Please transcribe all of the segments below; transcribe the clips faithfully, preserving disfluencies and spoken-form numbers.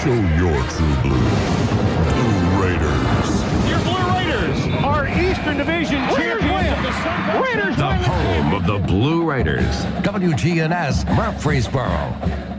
Show your true blue. Blue Raiders. Your Blue Raiders are Eastern Division champions of the Sun Belt. Raiders The home of the Blue Raiders. W G N S Murfreesboro.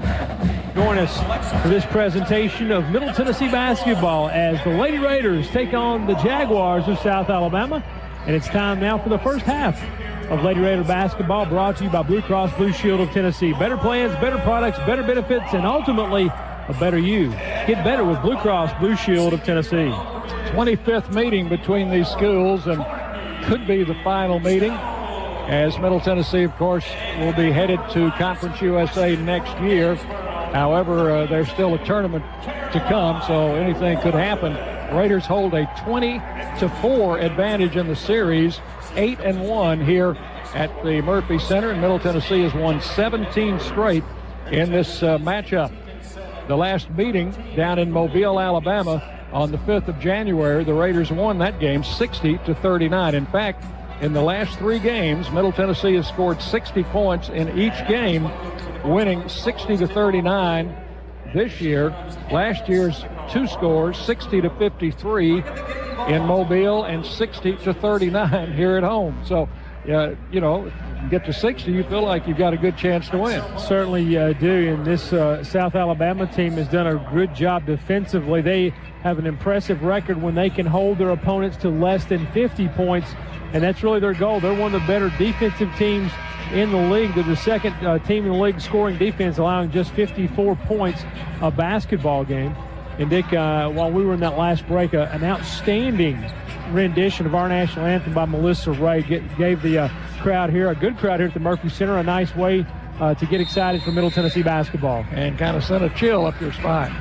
Join us for this presentation of Middle Tennessee basketball as the Lady Raiders take on the Jaguars of South Alabama. And it's time now for the first half of Lady Raider basketball, brought to you by Blue Cross Blue Shield of Tennessee. Better plans, better products, better benefits, and ultimately a better you. Get better with Blue Cross Blue Shield of Tennessee. twenty-fifth meeting between these schools and could be the final meeting, as Middle Tennessee, of course, will be headed to Conference U S A next year. However, uh, there's still a tournament to come, so anything could happen. Raiders hold a twenty to four advantage in the series, eight and one here at the Murphy Center, and Middle Tennessee has won seventeen straight in this uh, matchup. The last meeting down in Mobile, Alabama on the fifth of January, the Raiders won that game sixty to thirty-nine. In fact, in the last three games, Middle Tennessee has scored sixty points in each game, winning sixty to thirty-nine this year. Last year's two scores, sixty to fifty-three in Mobile and sixty to thirty-nine here at home. So, uh, you know, you get to sixty, you feel like you've got a good chance to win. Certainly uh, do, and this uh, South Alabama team has done a good job defensively. They have an impressive record when they can hold their opponents to less than fifty points, and that's really their goal. They're one of the better defensive teams in the league. They're the second uh, team in the league scoring defense, allowing just fifty-four points a basketball game. And Dick, uh, while we were in that last break, uh, an outstanding rendition of our national anthem by Melissa Ray get, gave the uh, crowd here, a good crowd here at the Murphy Center, a nice way uh, to get excited for Middle Tennessee basketball. And kind of sent a chill up your spine.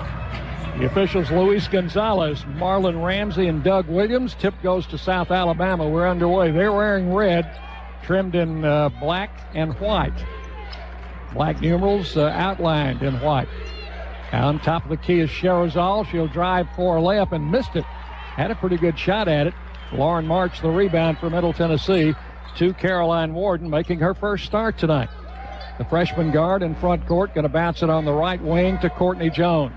The officials, Luis Gonzalez, Marlon Ramsey, and Doug Williams. Tip goes to South Alabama. We're underway. They're wearing red, trimmed in uh, black and white. Black numerals uh, outlined in white. On top of the key is Sherazal. She'll drive for a layup and missed it. Had a pretty good shot at it. Lauren March, the rebound for Middle Tennessee, to Caroline Warden, making her first start tonight. The freshman guard in front court going to bounce it on the right wing to Courtney Jones.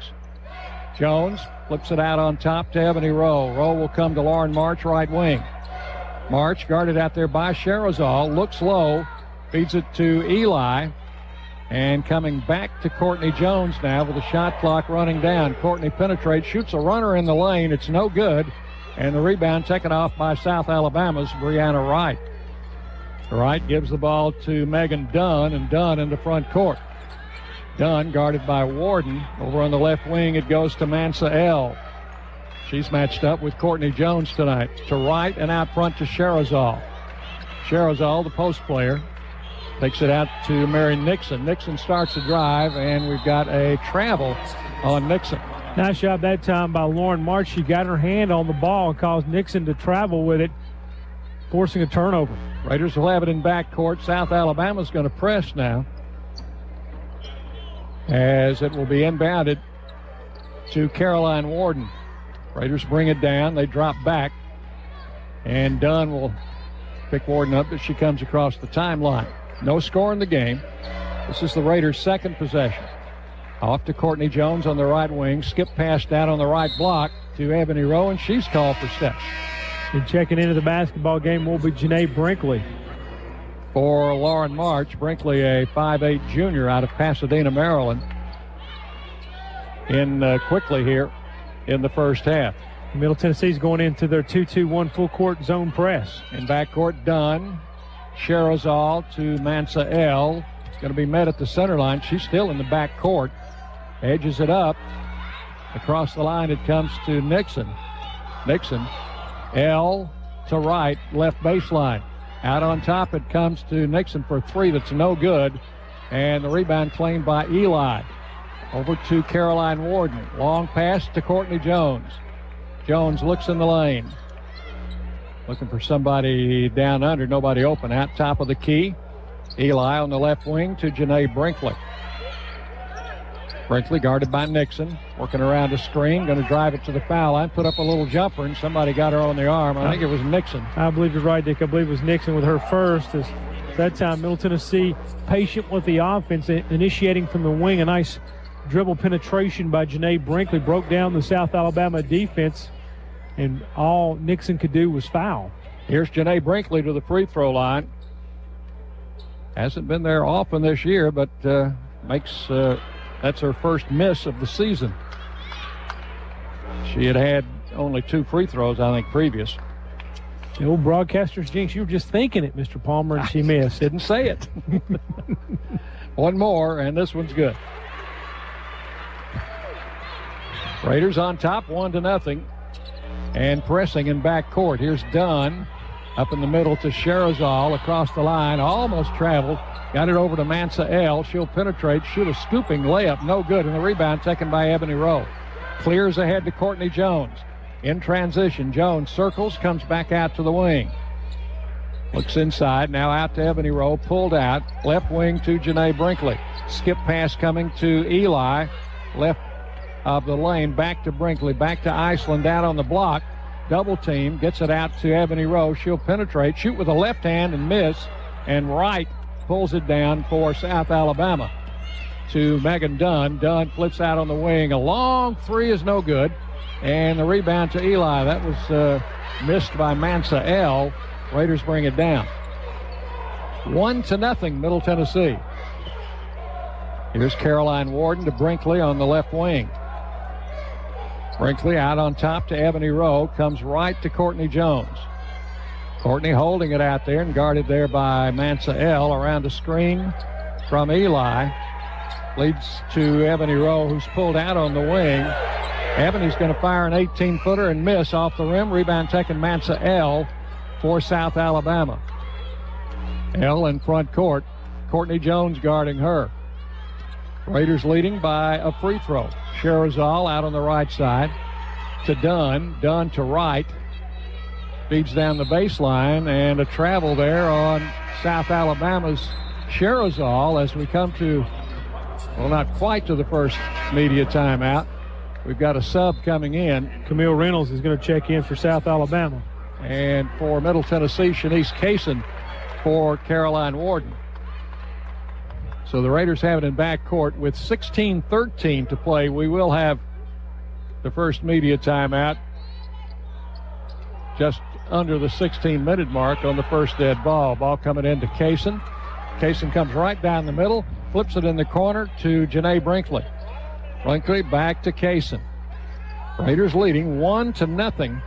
Jones flips it out on top to Ebony Rowe. Rowe will come to Lauren March, right wing. March guarded out there by Sherazal, looks low, feeds it to Eli, and coming back to Courtney Jones now with the shot clock running down. Courtney penetrates, shoots a runner in the lane. It's no good, and the rebound taken off by South Alabama's Brianna Wright. Wright gives the ball to Megan Dunn, and Dunn in the front court. Dunn guarded by Warden. Over on the left wing, it goes to Mansa L. She's matched up with Courtney Jones tonight. To Wright and out front to Sherazal. Sherazal, the post player, takes it out to Mary Nixon. Nixon starts the drive, and we've got a travel on Nixon. Nice job that time by Lauren March. She got her hand on the ball and caused Nixon to travel with it, forcing a turnover. Raiders will have it in backcourt. South Alabama's going to press now, as it will be inbounded to Caroline Warden. Raiders bring it down. They drop back, and Dunn will pick Warden up as she comes across the timeline. No score in the game. This is the Raiders' second possession. Off to Courtney Jones on the right wing. Skip pass down on the right block to Ebony Rowe, and she's called for steps. And checking into the basketball game will be Janae Brinkley. For Lauren March, Brinkley, a five eight junior out of Pasadena, Maryland, in uh, quickly here in the first half. Middle Tennessee's going into their two two one full court zone press. In backcourt, Dunn. Sherazal to Mansa L. Going to be met at the center line. She's still in the back court. Edges it up. Across the line it comes to Nixon. Nixon. L to right, left baseline. Out on top it comes to Nixon for three that's no good. And the rebound claimed by Eli. Over to Caroline Warden. Long pass to Courtney Jones. Jones looks in the lane. Looking for somebody down under, nobody open. Out top of the key. Eli on the left wing to Janae Brinkley. Brinkley guarded by Nixon. Working around a screen. Going to drive it to the foul line. Put up a little jumper, and somebody got her on the arm. I think it was Nixon. I believe you're right, Dick. I believe it was Nixon with her first. As that time, Middle Tennessee patient with the offense, initiating from the wing. A nice dribble penetration by Janae Brinkley broke down the South Alabama defense, and all Nixon could do was foul. Here's Janae Brinkley to the free throw line. Hasn't been there often this year, but uh, makes uh, that's her first miss of the season. She had had only two free throws, I think, previous. The old broadcaster's jinx. You were just thinking it, Mister Palmer, and she missed. Didn't say it. One more, and this one's good. Raiders on top, one to nothing. And pressing in back court. Here's Dunn up in the middle to Sherazal across the line. Almost traveled. Got it over to Mansa L. She'll penetrate. Shoot a scooping layup. No good. And the rebound taken by Ebony Rowe. Clears ahead to Courtney Jones. In transition, Jones circles, comes back out to the wing. Looks inside, now out to Ebony Rowe, pulled out. Left wing to Janae Brinkley. Skip pass coming to Eli. Left of the lane, back to Brinkley, back to Iceland, down on the block. Double team, gets it out to Ebony Rowe. She'll penetrate, shoot with a left hand and miss. And Wright pulls it down for South Alabama to Megan Dunn. Dunn flips out on the wing. A long three is no good. And the rebound to Eli. That was uh, missed by Mansa L. Raiders bring it down. One to nothing, Middle Tennessee. Here's Caroline Warden to Brinkley on the left wing. Brinkley out on top to Ebony Rowe. Comes right to Courtney Jones. Courtney holding it out there and guarded there by Mansa L. Around a screen from Eli. Leads to Ebony Rowe, who's pulled out on the wing. Ebony's going to fire an eighteen-footer and miss off the rim. Rebound taken Mansa L for South Alabama. L in front court. Courtney Jones guarding her. Raiders leading by a free throw. Sherazal out on the right side to Dunn. Dunn to Wright. Feeds down the baseline, and a travel there on South Alabama's Sherazal as we come to, well, not quite to the first media timeout. We've got a sub coming in. Camille Reynolds is going to check in for South Alabama. And for Middle Tennessee, Shanice Kaysen for Caroline Warden. So the Raiders have it in backcourt with sixteen thirteen to play. We will have the first media timeout just under the sixteen-minute mark on the first dead ball. Ball coming into Kaysen. Kaysen comes right down the middle, flips it in the corner to Janae Brinkley. Brinkley back to Kaysen. Raiders leading one to nothing.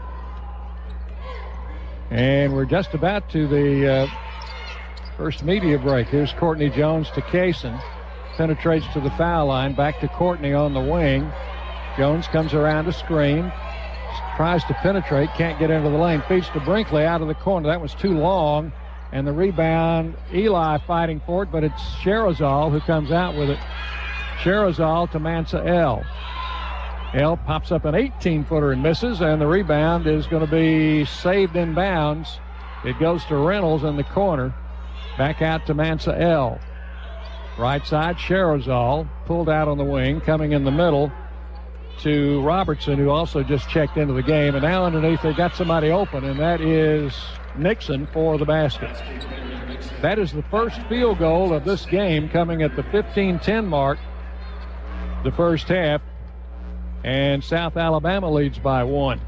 And we're just about to the uh, first media break. Here's Courtney Jones to Kaysen. Penetrates to the foul line. Back to Courtney on the wing. Jones comes around a screen. Tries to penetrate. Can't get into the lane. Feeds to Brinkley out of the corner. That was too long. And the rebound, Eli fighting for it, but it's Sherazal who comes out with it. Sherazal to Mansa L. L pops up an eighteen-footer and misses, and the rebound is going to be saved in bounds. It goes to Reynolds in the corner. Back out to Mansa L. Right side, Sherazal pulled out on the wing, coming in the middle to Robertson, who also just checked into the game. And now underneath, they got somebody open, and that is Nixon for the basket. That is the first field goal of this game, coming at the fifteen ten mark, the first half. And South Alabama leads by one.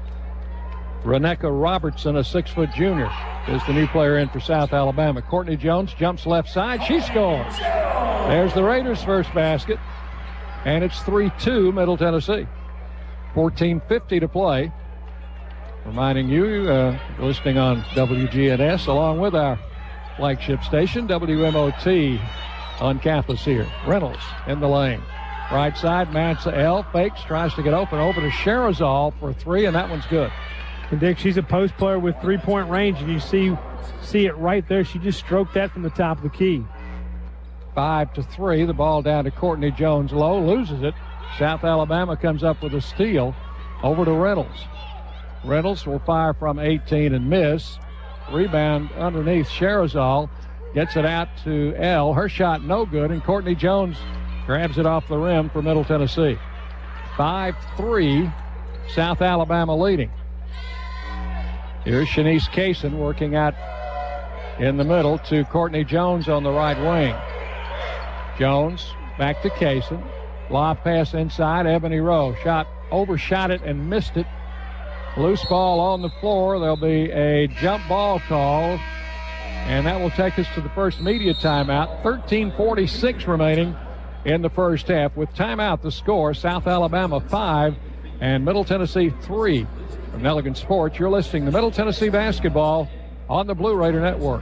Reneka Robertson, a six-foot junior, is the new player in for South Alabama. Courtney Jones jumps left side. She scores. There's the Raiders' first basket. And it's three two Middle Tennessee. fourteen fifty to play. Reminding you, uh, listening on W G N S, along with our flagship station, W M O T on campus here. Reynolds in the lane. Right side, Mansa L fakes, tries to get open, over to Sherazal for three, and that one's good. And Dick, she's a post player with three-point range, and you see, see it right there. She just stroked that from the top of the key. Five to three, the ball down to Courtney Jones low, loses it. South Alabama comes up with a steal over to Reynolds. Reynolds will fire from eighteen and miss. Rebound underneath Sherazal, gets it out to L. Her shot no good, and Courtney Jones grabs it off the rim for Middle Tennessee. five three, South Alabama leading. Here's Shanice Kaysen working out in the middle to Courtney Jones on the right wing. Jones back to Kaysen. Lob pass inside. Ebony Rowe shot, overshot it and missed it. Loose ball on the floor. There'll be a jump ball call, and that will take us to the first media timeout. thirteen forty-six remaining in the first half. With timeout, the score, South Alabama five and Middle Tennessee three. From Nelligan Sports, you're listening to Middle Tennessee basketball on the Blue Raider Network.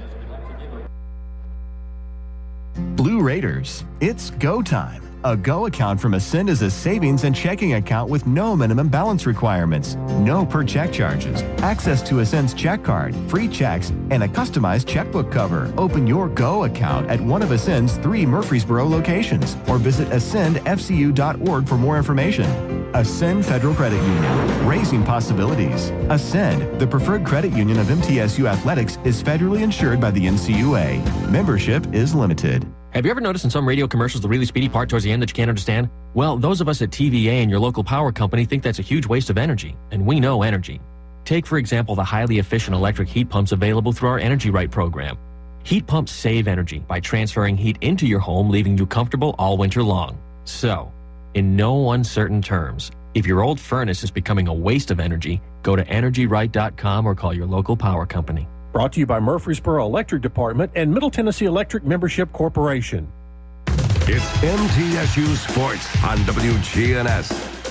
Blue Raiders, it's go time. A Go account from Ascend is a savings and checking account with no minimum balance requirements, no per check charges, access to Ascend's check card, free checks, and a customized checkbook cover. Open your Go account at one of Ascend's three Murfreesboro locations or visit ascend f c u dot org for more information. Ascend Federal Credit Union, raising possibilities. Ascend, the preferred credit union of M T S U Athletics, is federally insured by the N C U A. Membership is limited. Have you ever noticed in some radio commercials the really speedy part towards the end that you can't understand? Well, those of us at T V A and your local power company think that's a huge waste of energy, and we know energy. Take, for example, the highly efficient electric heat pumps available through our Energy Right program. Heat pumps save energy by transferring heat into your home, leaving you comfortable all winter long. So, in no uncertain terms, if your old furnace is becoming a waste of energy, go to energy right dot com or call your local power company. Brought to you by Murfreesboro Electric Department and Middle Tennessee Electric Membership Corporation. It's M T S U Sports on W G N S.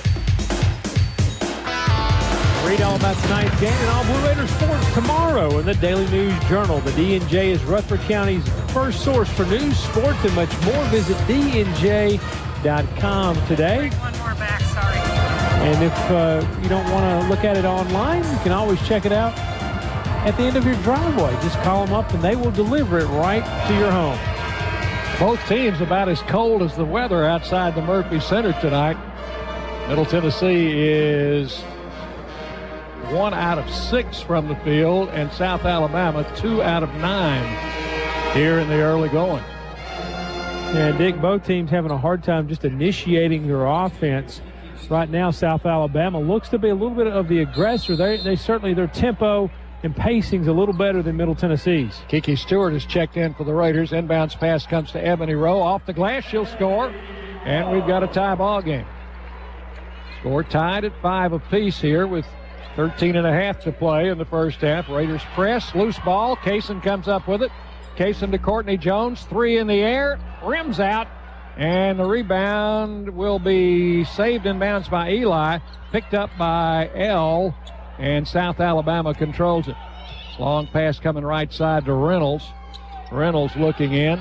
Read all about tonight's game and all Blue Raider sports tomorrow in the Daily News Journal. The D N J is Rutherford County's first source for news, sports, and much more. Visit d n j dot com today. One more back, sorry. And if uh, you don't want to look at it online, you can always check it out at the end of your driveway. Just call them up and they will deliver it right to your home. Both teams about as cold as the weather outside the Murphy Center tonight. Middle Tennessee is one out of six from the field, and South Alabama two out of nine here in the early going. And Dick, both teams having a hard time just initiating their offense. Right now, South Alabama looks to be a little bit of the aggressor. They, they certainly, their tempo and pacing's a little better than Middle Tennessee's. Kiki Stewart is checked in for the Raiders. Inbounds pass comes to Ebony Rowe. Off the glass, she'll score. And we've got a tie ball game. Score tied at five apiece here with thirteen and a half to play in the first half. Raiders press, loose ball. Kaysen comes up with it. Kaysen to Courtney Jones. Three in the air. Rims out. And the rebound will be saved in bounds by Eli. Picked up by L. And South Alabama controls it. Long pass coming right side to Reynolds. Reynolds looking in.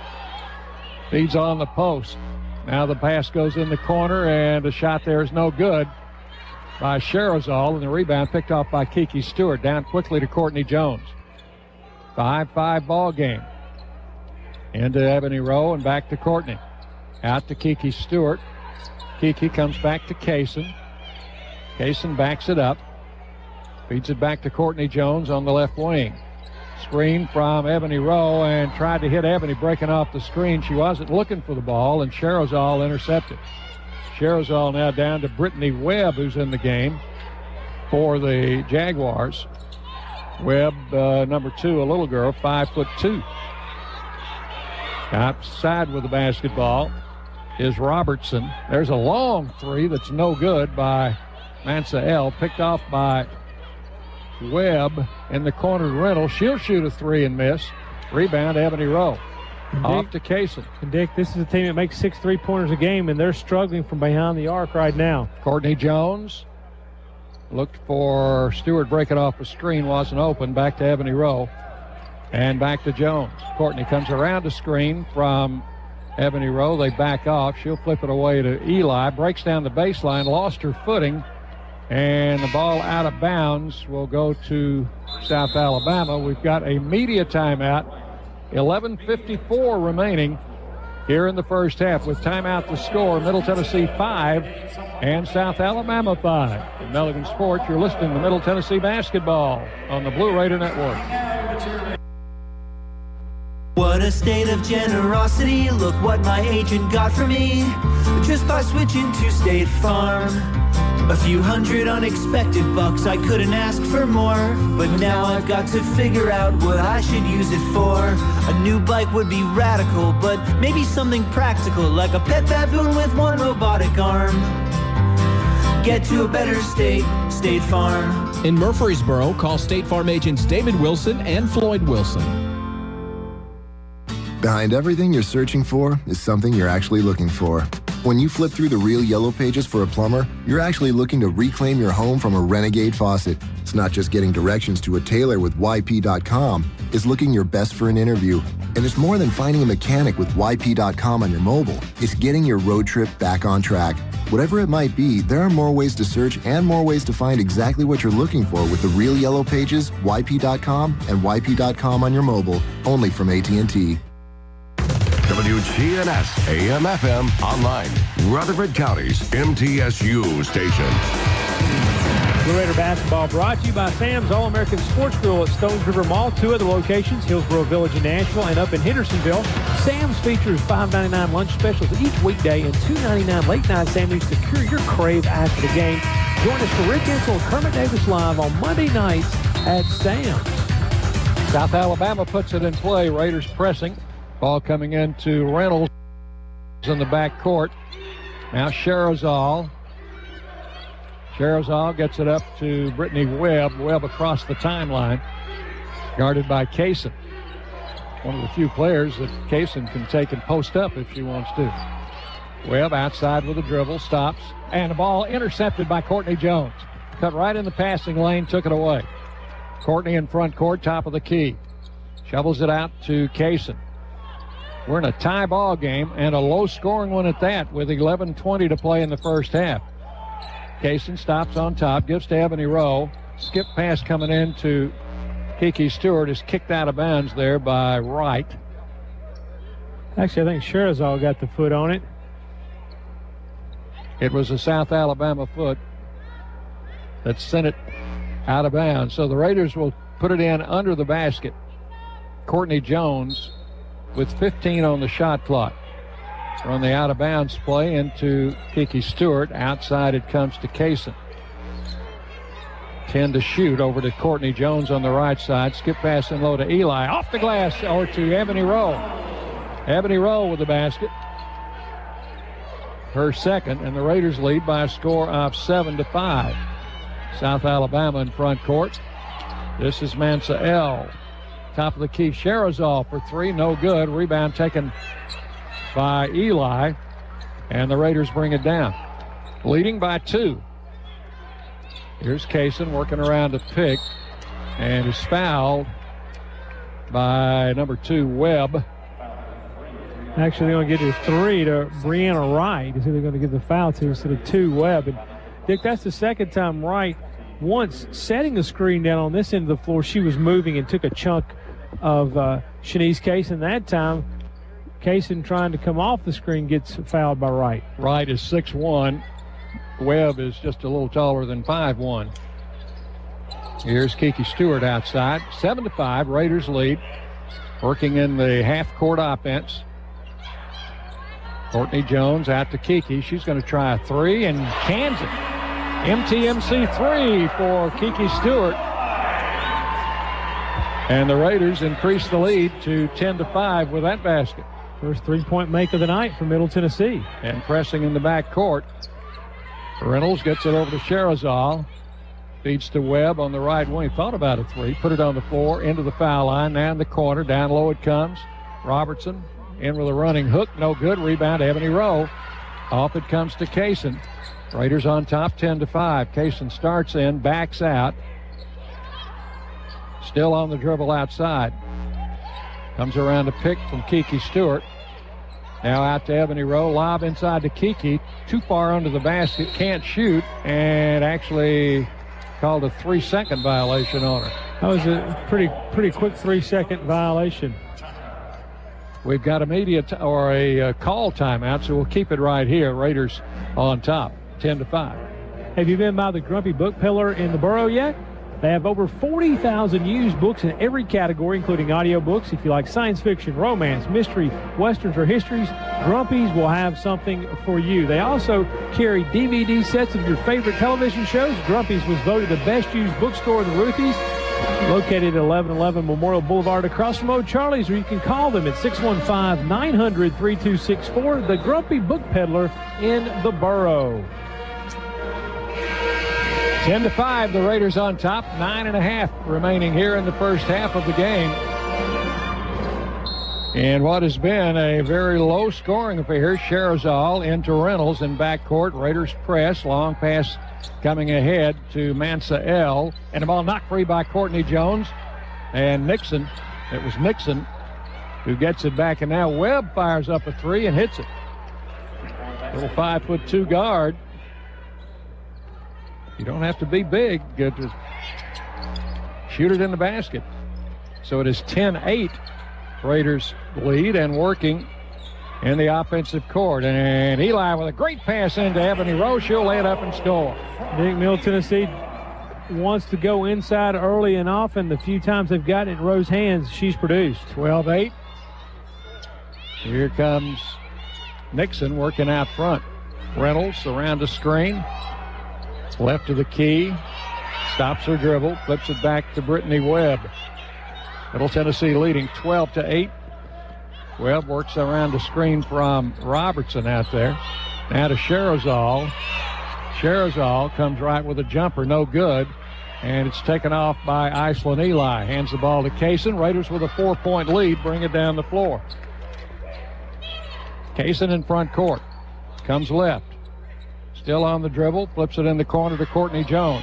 Feeds on the post. Now the pass goes in the corner, and the shot there is no good by Sherazal, and the rebound picked off by Kiki Stewart. Down quickly to Courtney Jones. five five ball game. Into Ebony Rowe and back to Courtney. Out to Kiki Stewart. Kiki comes back to Kaysen. Kaysen backs it up. Feeds it back to Courtney Jones on the left wing. Screen from Ebony Rowe, and tried to hit Ebony breaking off the screen. She wasn't looking for the ball, and Sherazal intercepted. Sherazal now down to Brittany Webb, who's in the game for the Jaguars. Webb, uh, number two, a little girl, five foot two. Outside with the basketball is Robertson. There's a long three that's no good by Mansa L. Picked off by Webb in the corner to Reynolds. She'll shoot a three and miss. Rebound, Ebony Rowe. And Off Dick, to Kaysen. And Dick, this is a team that makes six three-pointers a game, and they're struggling from behind the arc right now. Courtney Jones looked for Stewart breaking off a screen, wasn't open. Back to Ebony Rowe. And back to Jones. Courtney comes around the screen from Ebony Rowe. They back off. She'll flip it away to Eli. Breaks down the baseline, lost her footing. And the ball out of bounds will go to South Alabama. We've got a media timeout. eleven fifty-four remaining here in the first half. With timeout to score, Middle Tennessee five and South Alabama five. From Nelligan Sports, you're listening to Middle Tennessee basketball on the Blue Raider Network. What a state of generosity. Look what my agent got for me just by switching to State Farm. A few hundred unexpected bucks, I couldn't ask for more. But now I've got to figure out what I should use it for. A new bike would be radical, but maybe something practical, like a pet baboon with one robotic arm. Get to a better state, State Farm. In Murfreesboro, call State Farm agents David Wilson and Floyd Wilson. Behind everything you're searching for is something you're actually looking for. When you flip through the Real Yellow Pages for a plumber, you're actually looking to reclaim your home from a renegade faucet. It's not just getting directions to a tailor with Y P dot com. It's looking your best for an interview. And it's more than finding a mechanic with Y P dot com on your mobile. It's getting your road trip back on track. Whatever it might be, there are more ways to search and more ways to find exactly what you're looking for with the Real Yellow Pages, Y P dot com, and Y P dot com on your mobile, only from A T and T. W G N S, A M F M, online, Rutherford County's M T S U station. Blue Raider basketball brought to you by Sam's All-American Sports Grill at Stones River Mall. Two other locations, Hillsboro Village in Nashville and up in Hendersonville. Sam's features five ninety-nine lunch specials each weekday and two ninety-nine late-night sandwiches to cure your crave after the game. Join us for Rick Insel and Kermit Davis live on Monday nights at Sam's. South Alabama puts it in play. Raiders pressing. Ball coming into Reynolds in the back court. Now Sherazal. Sherazal gets it up to Brittany Webb. Webb across the timeline, guarded by Kaysen. One of the few players that Kaysen can take and post up if she wants to. Webb outside with a dribble, stops, and the ball intercepted by Courtney Jones. Cut right in the passing lane, took it away. Courtney in front court, top of the key. Shovels it out to Kaysen. We're in a tie ball game and a low-scoring one at that with eleven twenty to play in the first half. Kaysen stops on top, gives to Ebony Rowe. Skip pass coming in to Kiki Stewart is kicked out of bounds there by Wright. Actually, I think Sherazal got the foot on it. It was a South Alabama foot that sent it out of bounds. So the Raiders will put it in under the basket. Courtney Jones with fifteen on the shot clock. On the out-of-bounds play into Kiki Stewart. Outside it comes to Kaysen. ten to shoot over to Courtney Jones on the right side. Skip pass in low to Eli. Off the glass or to Ebony Rowe. Ebony Rowe with the basket. Her second, and the Raiders lead by a score of seven to five. South Alabama in front court. This is Mansa L. Top of the key, Sherazal for three, no good. Rebound taken by Eli, and the Raiders bring it down. Leading by two. Here's Kaysen working around to pick, and is fouled by number two, Webb. Actually, they're going to get a three to Brianna Wright. Is who they're going to give the foul to instead of two, Webb. And Dick, that's the second time Wright, once setting the screen down on this end of the floor, she was moving and took a chunk of uh, Shanice Kaysen. That time, Kaysen trying to come off the screen gets fouled by Wright. Wright is six one. Webb is just a little taller than five one. Here's Kiki Stewart outside. seven to five, Raiders lead. Working in the half-court offense. Courtney Jones out to Kiki. She's going to try a three and cans it. M T M C three for Kiki Stewart. And the Raiders increase the lead to ten to five with that basket. First three-point make of the night for Middle Tennessee. And pressing in the back court. Reynolds gets it over to Sherazal. Feeds to Webb on the right wing. Thought about a three. Put it on the floor. Into the foul line. Now in the corner. Down low it comes. Robertson in with a running hook. No good. Rebound. Ebony Rowe. Off it comes to Kaysen. Raiders on top ten to five. Kaysen starts in. Backs out. Still on the dribble outside. Comes around to pick from Kiki Stewart. Now out to Ebony Rowe. Lob inside to Kiki. Too far under the basket. Can't shoot. And actually called a three-second violation on her. That was a pretty pretty quick three-second violation. We've got a media t- or a uh, call timeout, so we'll keep it right here. Raiders on top, ten to five. Have you been by the Grumpy Book Pillar in the borough yet? They have over forty thousand used books in every category, including audiobooks. If you like science fiction, romance, mystery, westerns, or histories, Grumpy's will have something for you. They also carry D V D sets of your favorite television shows. Grumpy's was voted the best used bookstore in the Ruthie's, located at eleven eleven Memorial Boulevard across from O'Charlie's, or you can call them at six one five, nine hundred, three two six four, the Grumpy Book Peddler in the borough. ten to five, the Raiders on top. Nine and a half remaining here in the first half of the game. And what has been a very low-scoring affair. Sherazal into Reynolds in backcourt. Raiders press. Long pass coming ahead to Mansa L. And the ball knocked free by Courtney Jones. And Nixon, it was Nixon who gets it back. And now Webb fires up a three and hits it. Little five foot two guard. You don't have to be big to shoot it in the basket. So it is ten eight. Raiders lead and working in the offensive court. And Eli with a great pass into Ebony Rose. She'll lay it up and score. I think Middle Tennessee wants to go inside early and often. The few times they've gotten it in Rose's hands, she's produced. twelve eight. Here comes Nixon working out front. Reynolds around the screen. Left of the key, stops her dribble, flips it back to Brittany Webb. Middle Tennessee leading twelve to eight. Webb works around the screen from Robertson out there. Now to Sherazal. Sherazal comes right with a jumper, no good. And it's taken off by Iceland Eli. Hands the ball to Kaysen. Raiders with a four-point lead, bring it down the floor. Kaysen in front court. Comes left. Still on the dribble, flips it in the corner to Courtney Jones.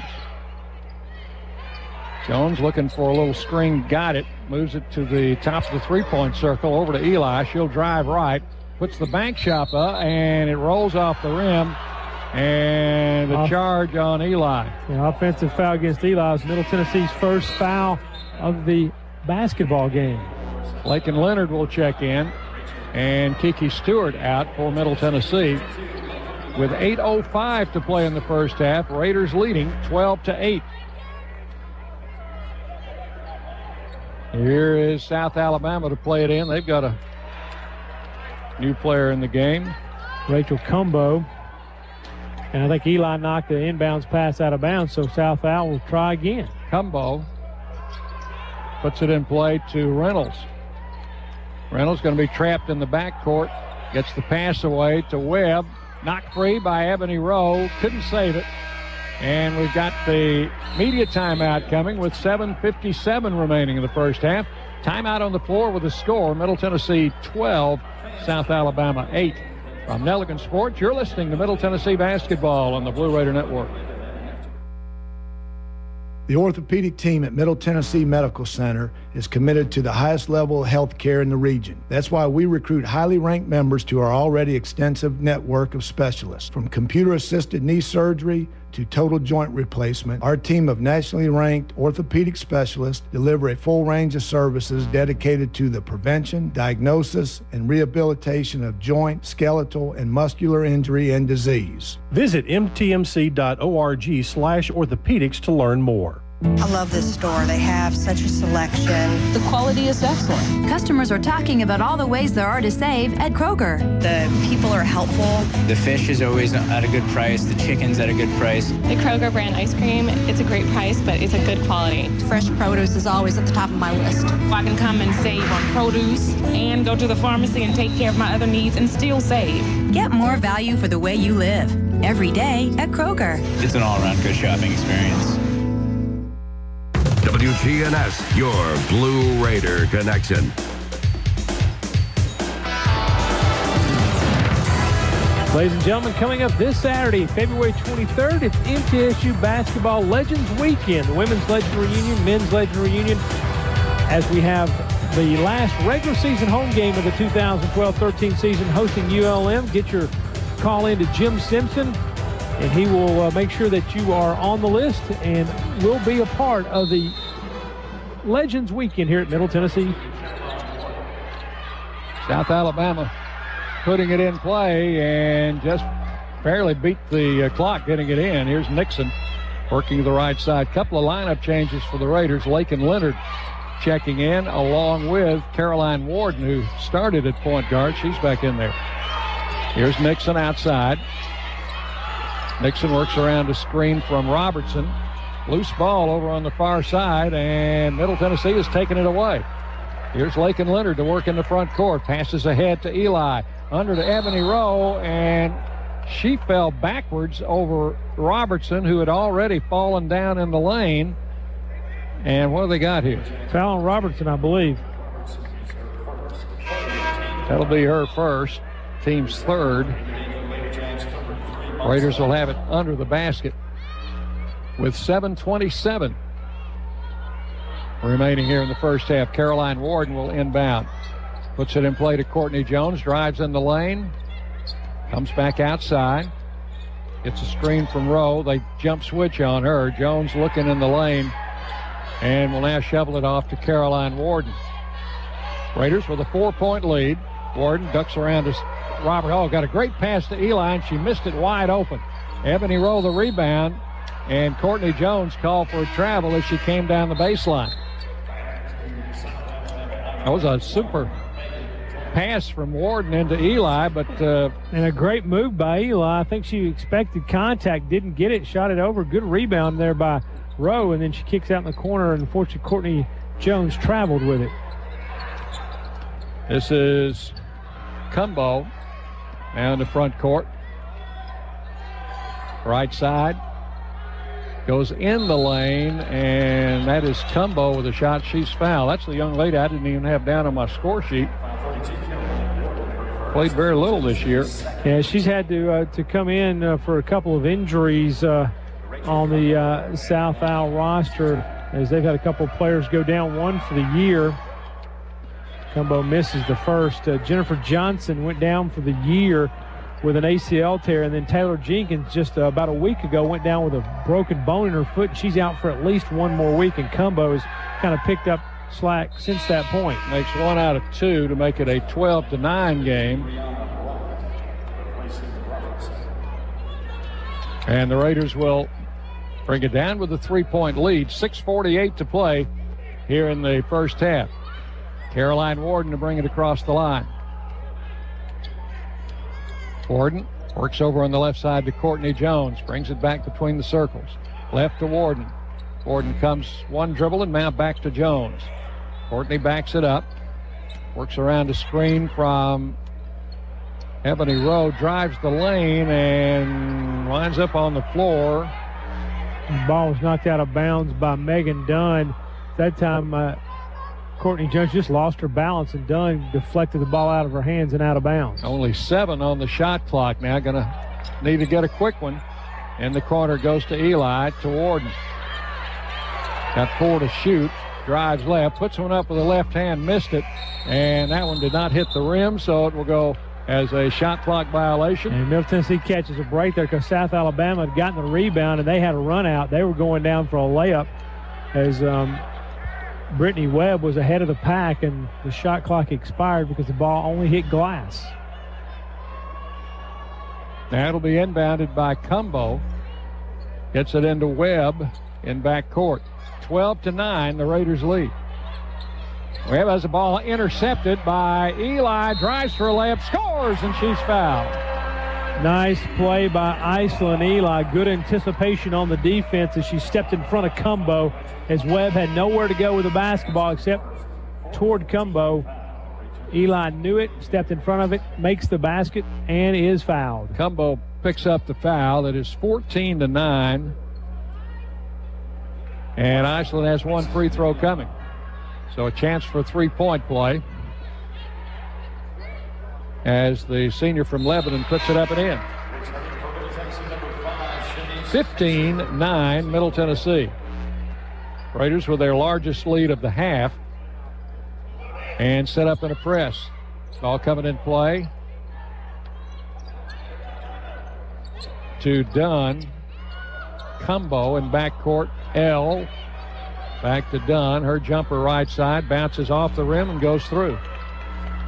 Jones looking for a little screen, got it, moves it to the top of the three-point circle over to Eli. She'll drive right, puts the bank shot up, and it rolls off the rim, and the off- charge on Eli. Yeah, offensive foul against Eli is Middle Tennessee's first foul of the basketball game. Lakin Leonard will check in, and Kiki Stewart out for Middle Tennessee. With eight oh five to play in the first half, Raiders leading twelve to eight. Here is South Alabama to play it in. They've got a new player in the game. Rachel Cumbo. And I think Eli knocked the inbounds pass out of bounds, so South Al will try again. Cumbo puts it in play to Reynolds. Reynolds going to be trapped in the backcourt. Gets the pass away to Webb. Knocked free by Ebony Rowe. Couldn't save it. And we've got the media timeout coming with seven fifty-seven remaining in the first half. Timeout on the floor with a score. Middle Tennessee twelve, South Alabama eight. From Nelligan Sports, you're listening to Middle Tennessee Basketball on the Blue Raider Network. The orthopedic team at Middle Tennessee Medical Center is committed to the highest level of health care in the region. That's why we recruit highly ranked members to our already extensive network of specialists. From computer-assisted knee surgery to total joint replacement, our team of nationally ranked orthopedic specialists deliver a full range of services dedicated to the prevention, diagnosis, and rehabilitation of joint, skeletal, and muscular injury and disease. Visit m t m c dot org slash orthopedics to learn more. I love this store. They have such a selection. The quality is excellent. Customers are talking about all the ways there are to save at Kroger. The people are helpful. The fish is always at a good price. The chicken's at a good price. The Kroger brand ice cream, it's a great price, but it's a good quality. Fresh produce is always at the top of my list. I can come and save on produce and go to the pharmacy and take care of my other needs and still save. Get more value for the way you live. Every day at Kroger. It's an all-around good shopping experience. W G N S, your Blue Raider connection. Ladies and gentlemen, coming up this Saturday, February twenty-third, it's M T S U Basketball Legends Weekend. The Women's Legend Reunion, Men's Legend Reunion, as we have the last regular season home game of the two thousand twelve thirteen season hosting U L M. Get your call in to Jim Simpson, and he will uh, make sure that you are on the list and will be a part of the Legends Weekend here at Middle Tennessee. South Alabama putting it in play and just barely beat the uh, clock getting it in. Here's Nixon working the right side. Couple of lineup changes for the Raiders. Lakin Leonard checking in along with Caroline Warden, who started at point guard. She's back in there. Here's Nixon outside. Nixon works around a screen from Robertson. Loose ball over on the far side, and Middle Tennessee is taking it away. Here's Lakin Leonard to work in the front court. Passes ahead to Eli. Under to Ebony Rowe, and she fell backwards over Robertson, who had already fallen down in the lane. And what do they got here? Foul on Robertson, I believe. That'll be her first. Team's third. Raiders will have it under the basket with seven twenty-seven remaining here in the first half. Caroline Warden will inbound. Puts it in play to Courtney Jones. Drives in the lane. Comes back outside. Gets a screen from Rowe. They jump switch on her. Jones looking in the lane and will now shovel it off to Caroline Warden. Raiders with a four-point lead. Warden ducks around to Robert Hall. Got a great pass to Eli, and she missed it wide open. Ebony Rowe the rebound, and Courtney Jones called for a travel as she came down the baseline. That was a super pass from Warden into Eli, but uh, and a great move by Eli. I think she expected contact, didn't get it, shot it over. Good rebound there by Rowe, and then she kicks out in the corner, and unfortunately Courtney Jones traveled with it. This is Cumbo now in the front court. Right side. Goes in the lane, and that is Cumbo with a shot. She's fouled. That's the young lady I didn't even have down on my score sheet. Played very little this year. Yeah, she's had to uh, to come in uh, for a couple of injuries uh, on the uh, South Al roster, as they've had a couple of players go down, one for the year. Cumbo misses the first. Uh, Jennifer Johnson went down for the year with an A C L tear, and then Taylor Jenkins just uh, about a week ago went down with a broken bone in her foot. She's out for at least one more week, and Cumbo has kind of picked up slack since that point. Makes one out of two to make it a twelve to nine game. And the Raiders will bring it down with a three-point lead. six forty-eight to play here in the first half. Caroline Warden to bring it across the line. Warden works over on the left side to Courtney Jones. Brings it back between the circles. Left to Warden. Warden comes one dribble and now back to Jones. Courtney backs it up. Works around a screen from Ebony Rowe. Drives the lane and winds up on the floor. The ball was knocked out of bounds by Megan Dunn. That time, uh, Courtney Jones just lost her balance, and Dunn deflected the ball out of her hands and out of bounds. Only seven on the shot clock now. Going to need to get a quick one. In the corner goes to Eli, to Warden. Got four to shoot. Drives left, puts one up with the left hand, missed it, and that one did not hit the rim, so it will go as a shot clock violation. And Middle Tennessee catches a break there because South Alabama had gotten the rebound, and they had a run out. They were going down for a layup as um, Brittany Webb was ahead of the pack, and the shot clock expired because the ball only hit glass. Now it'll be inbounded by Cumbo. Gets it into Webb in back court. twelve to nine, the Raiders lead. Webb has the ball intercepted by Eli. Drives for a layup, scores, and she's fouled. Nice play by Isla and Eli. Good anticipation on the defense as she stepped in front of Cumbo, as Webb had nowhere to go with the basketball except toward Cumbo. Eli knew it, stepped in front of it, makes the basket, and is fouled. Cumbo picks up the foul. That is fourteen to nine. And Iceland has one free throw coming. So a chance for three-point play as the senior from Lebanon puts it up and in. fifteen nine, Middle Tennessee. Raiders with their largest lead of the half and set up in a press. Ball coming in play to Dunn. Cumbo in backcourt. L. Back to Dunn. Her jumper right side bounces off the rim and goes through.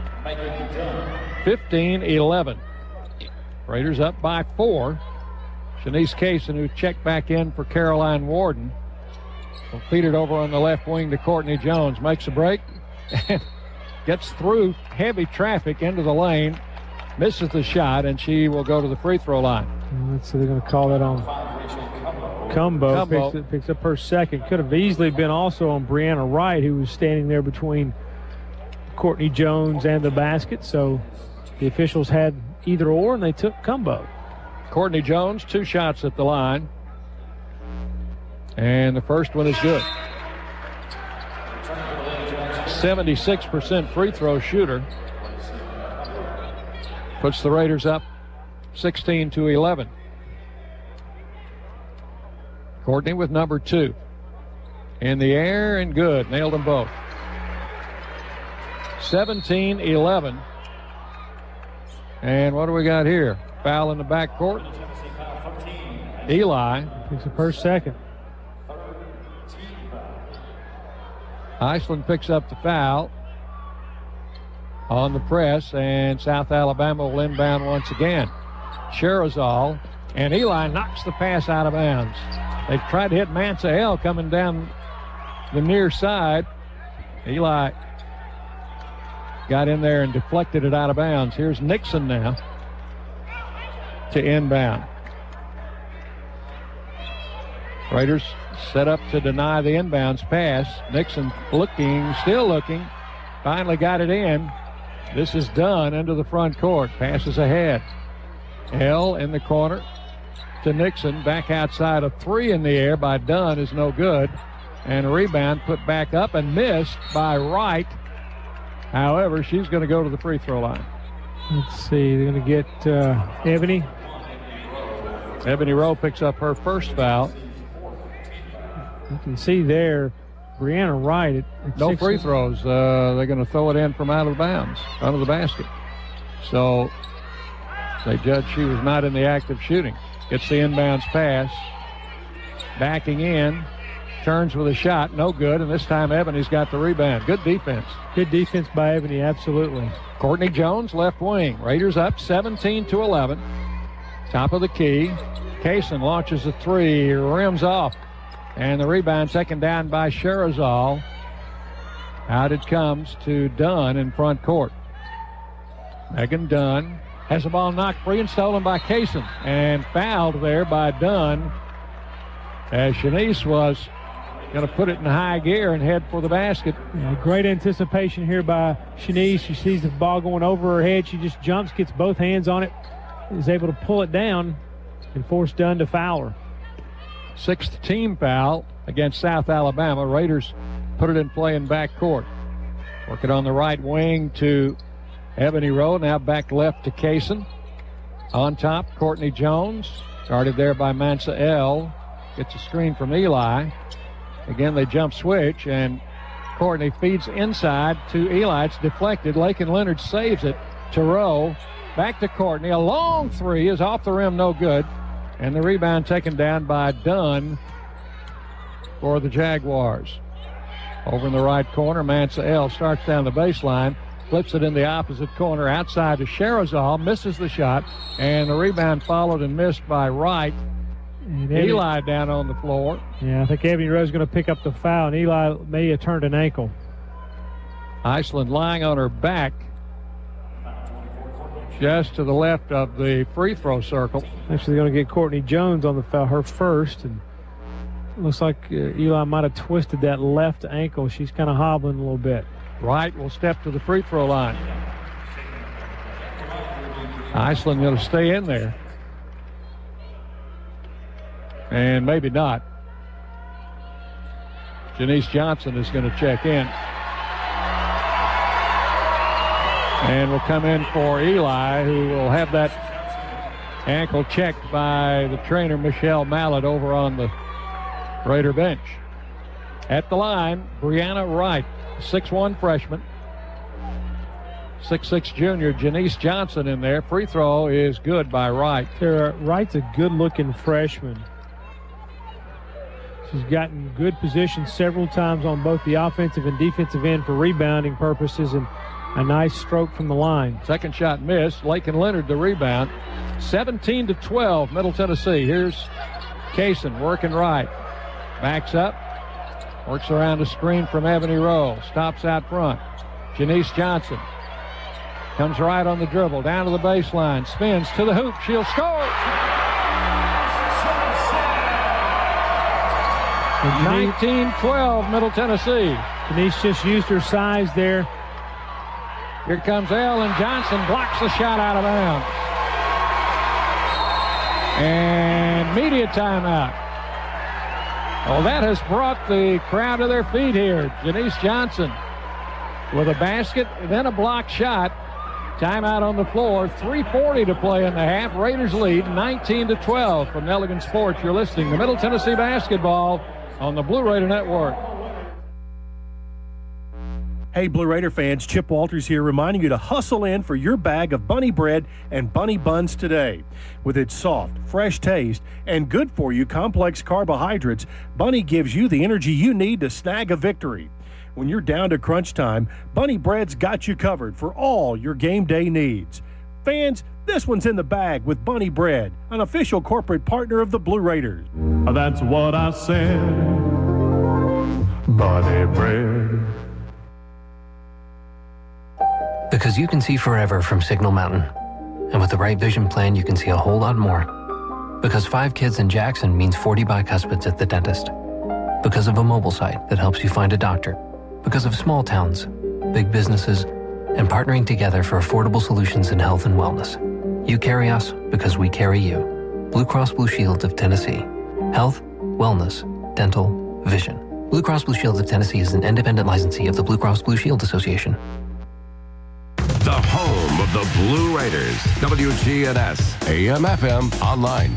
fifteen eleven. Raiders up by four. Shanice Kaysen, who checked back in for Caroline Warden, will feed it over on the left wing to Courtney Jones. Makes a break and gets through heavy traffic into the lane, misses the shot, and she will go to the free throw line. Let's see, they're going to call that on Cumbo. Cumbo. Picks, it, picks up her second. Could have easily been also on Brianna Wright, who was standing there between Courtney Jones and the basket. So the officials had either or, and they took Cumbo. Courtney Jones, two shots at the line. And the first one is good. seventy-six percent free throw shooter. Puts the Raiders up sixteen to eleven. Courtney with number two. In the air and good. Nailed them both. seventeen eleven. And what do we got here? Foul in the backcourt. Eli picks up her second. Iceland picks up the foul on the press, and South Alabama will inbound once again. Sherazal, and Eli knocks the pass out of bounds. They tried to hit Mansa L coming down the near side. Eli got in there and deflected it out of bounds. Here's Nixon now to inbound. Raiders set up to deny the inbounds pass. Nixon looking, still looking. Finally got it in. This is Dunn into the front court. Passes ahead. L in the corner to Nixon. Back outside, a three in the air by Dunn is no good. And a rebound put back up and missed by Wright. However, she's going to go to the free throw line. Let's see, they're going to get uh, Ebony. Ebony Rowe picks up her first foul. You can see there, Brianna Wright. At, at no six free and... throws. Uh, they're going to throw it in from out of bounds, out of the basket. So they judge she was not in the act of shooting. Gets the inbounds pass. Backing in. Turns with a shot. No good. And this time Ebony's got the rebound. Good defense. Good defense by Ebony, absolutely. Courtney Jones, left wing. Raiders up seventeen to eleven. Top of the key. Kaysen launches a three. Rims off. And the rebound taken down by Sherazal. Out it comes to Dunn in front court. Megan Dunn has the ball knocked free and stolen by Kaysen. And fouled there by Dunn, as Shanice was going to put it in high gear and head for the basket. Yeah, great anticipation here by Shanice. She sees the ball going over her head. She just jumps, gets both hands on it, is able to pull it down and force Dunn to foul her. Sixth team foul against South Alabama. Raiders put it in play in backcourt. Work it on the right wing to Ebony Rowe. Now back left to Kaysen. On top, Courtney Jones. Guarded there by Mansa L. Gets a screen from Eli. Again, they jump switch, and Courtney feeds inside to Eli. It's deflected. Lakin Leonard saves it to Rowe. Back to Courtney. A long three is off the rim, no good. And the rebound taken down by Dunn for the Jaguars. Over in the right corner, Mansa L starts down the baseline, flips it in the opposite corner outside to Sherazal, misses the shot, and the rebound followed and missed by Wright. And Eli down on the floor. Yeah, I think Ebony Rowe's going to pick up the foul, and Eli may have turned an ankle. Iceland lying on her back just to the left of the free throw circle. Actually, they're going to get Courtney Jones on the foul, her first, and looks like uh, Eli might have twisted that left ankle. She's kind of hobbling a little bit. Wright will step to the free throw line. Iceland going to stay in there. And maybe not. Janice Johnson is going to check in. And will come in for Eli, who will have that ankle checked by the trainer, Michelle Mallett, over on the Raider bench. At the line, Brianna Wright, six one freshman. six six junior, Janice Johnson in there. Free throw is good by Wright. Tara, Wright's a good-looking freshman. She's gotten good position several times on both the offensive and defensive end for rebounding purposes, and a nice stroke from the line. Second shot missed. Lakin Leonard the rebound. seventeen to twelve, Middle Tennessee. Here's Kaysen working right. Backs up. Works around a screen from Ebony Rowe. Stops out front. Janice Johnson comes right on the dribble. Down to the baseline. Spins to the hoop. She'll score. nineteen twelve, Middle Tennessee. Denise just used her size there. Here comes Ellen Johnson. Blocks the shot out of bounds. And media timeout. Well, that has brought the crowd to their feet here. Janice Johnson with a basket, then a block shot. Timeout on the floor. three forty to play in the half. Raiders lead nineteen to twelve from Nelligan Sports. You're listening to Middle Tennessee basketball on the Blue Raider Network. Hey, Blue Raider fans, Chip Walters here reminding you to hustle in for your bag of Bunny bread and Bunny buns today. With its soft, fresh taste and good-for-you complex carbohydrates, Bunny gives you the energy you need to snag a victory. When you're down to crunch time, Bunny Bread's got you covered for all your game day needs. Fans, this one's in the bag with Bunny Bread, an official corporate partner of the Blue Raiders. That's what I said. Bunny Bread. Because you can see forever from Signal Mountain. And with the right vision plan, you can see a whole lot more. Because five kids in Jackson means forty bicuspids at the dentist. Because of a mobile site that helps you find a doctor. Because of small towns, big businesses, and partnering together for affordable solutions in health and wellness. You carry us because we carry you. Blue Cross Blue Shield of Tennessee. Health, wellness, dental, vision. Blue Cross Blue Shield of Tennessee is an independent licensee of the Blue Cross Blue Shield Association. The home of the Blue Raiders. W G N S, A M F M, online.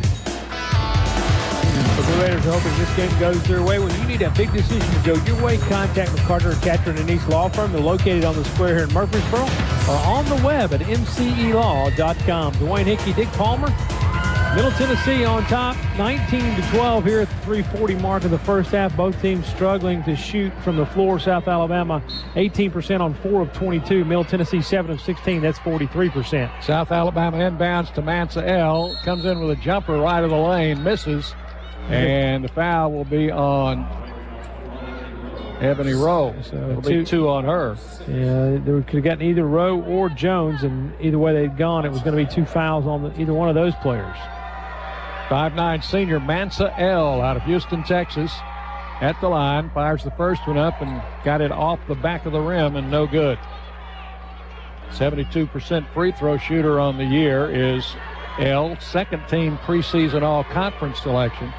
The Blue Raiders are hoping this game goes their way. When you need a big decision to go your way, contact McCarter, Catron, and East Law Firm. They're located on the square here in Murfreesboro or on the web at m c e law dot com. Dwayne Hickey, Dick Palmer. Middle Tennessee on top, nineteen to twelve here at the three forty mark of the first half. Both teams struggling to shoot from the floor. South Alabama, eighteen percent on four of twenty-two. Middle Tennessee, seven of sixteen. That's forty-three percent. South Alabama inbounds to Mansa L. Comes in with a jumper right of the lane. Misses. And the foul will be on Ebony Rowe. So it'll two, be two on her. Yeah, they could have gotten either Rowe or Jones, and either way they'd gone, it was going to be two fouls on the, either one of those players. five nine senior Mansa L. out of Houston, Texas, at the line. Fires the first one up and got it off the back of the rim and no good. seventy-two percent free throw shooter on the year is L. Second team preseason all-conference selection.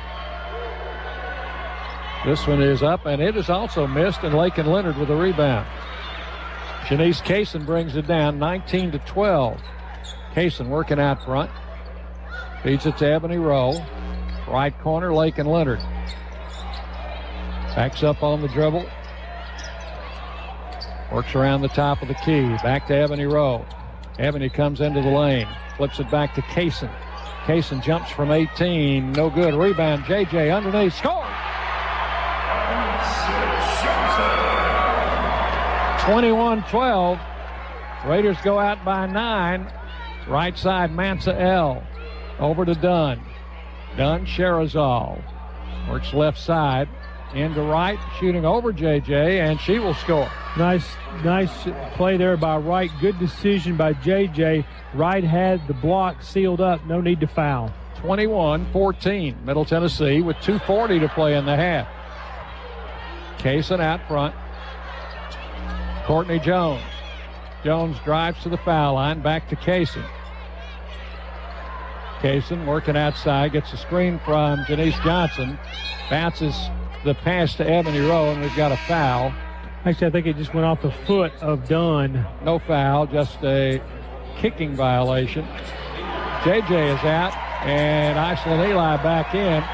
This one is up, and it is also missed, and Lakin Leonard with a rebound. Shanice Kaysen brings it down, nineteen to twelve. Kaysen working out front. Feeds it to Ebony Rowe. Right corner, Lakin Leonard. Backs up on the dribble. Works around the top of the key. Back to Ebony Rowe. Ebony comes into the lane. Flips it back to Kaysen. Kaysen jumps from eighteen. No good. Rebound. J J underneath. Score! twenty-one twelve. Raiders go out by nine. Right side, Mansa L. Over to Dunn. Dunn, Sherazal. Works left side. Into right. Shooting over J J, and she will score. Nice, nice play there by Wright. Good decision by J J. Wright had the block sealed up. No need to foul. twenty-one fourteen. Middle Tennessee with two forty to play in the half. Kaysen out front. Courtney Jones. Jones drives to the foul line. Back to Kaysen. Kaysen working outside. Gets a screen from Janice Johnson. Bounces the pass to Ebony Rowe, and we've got a foul. Actually, I think it just went off the foot of Dunn. No foul, just a kicking violation. J J is out, and Iceland Eli back in.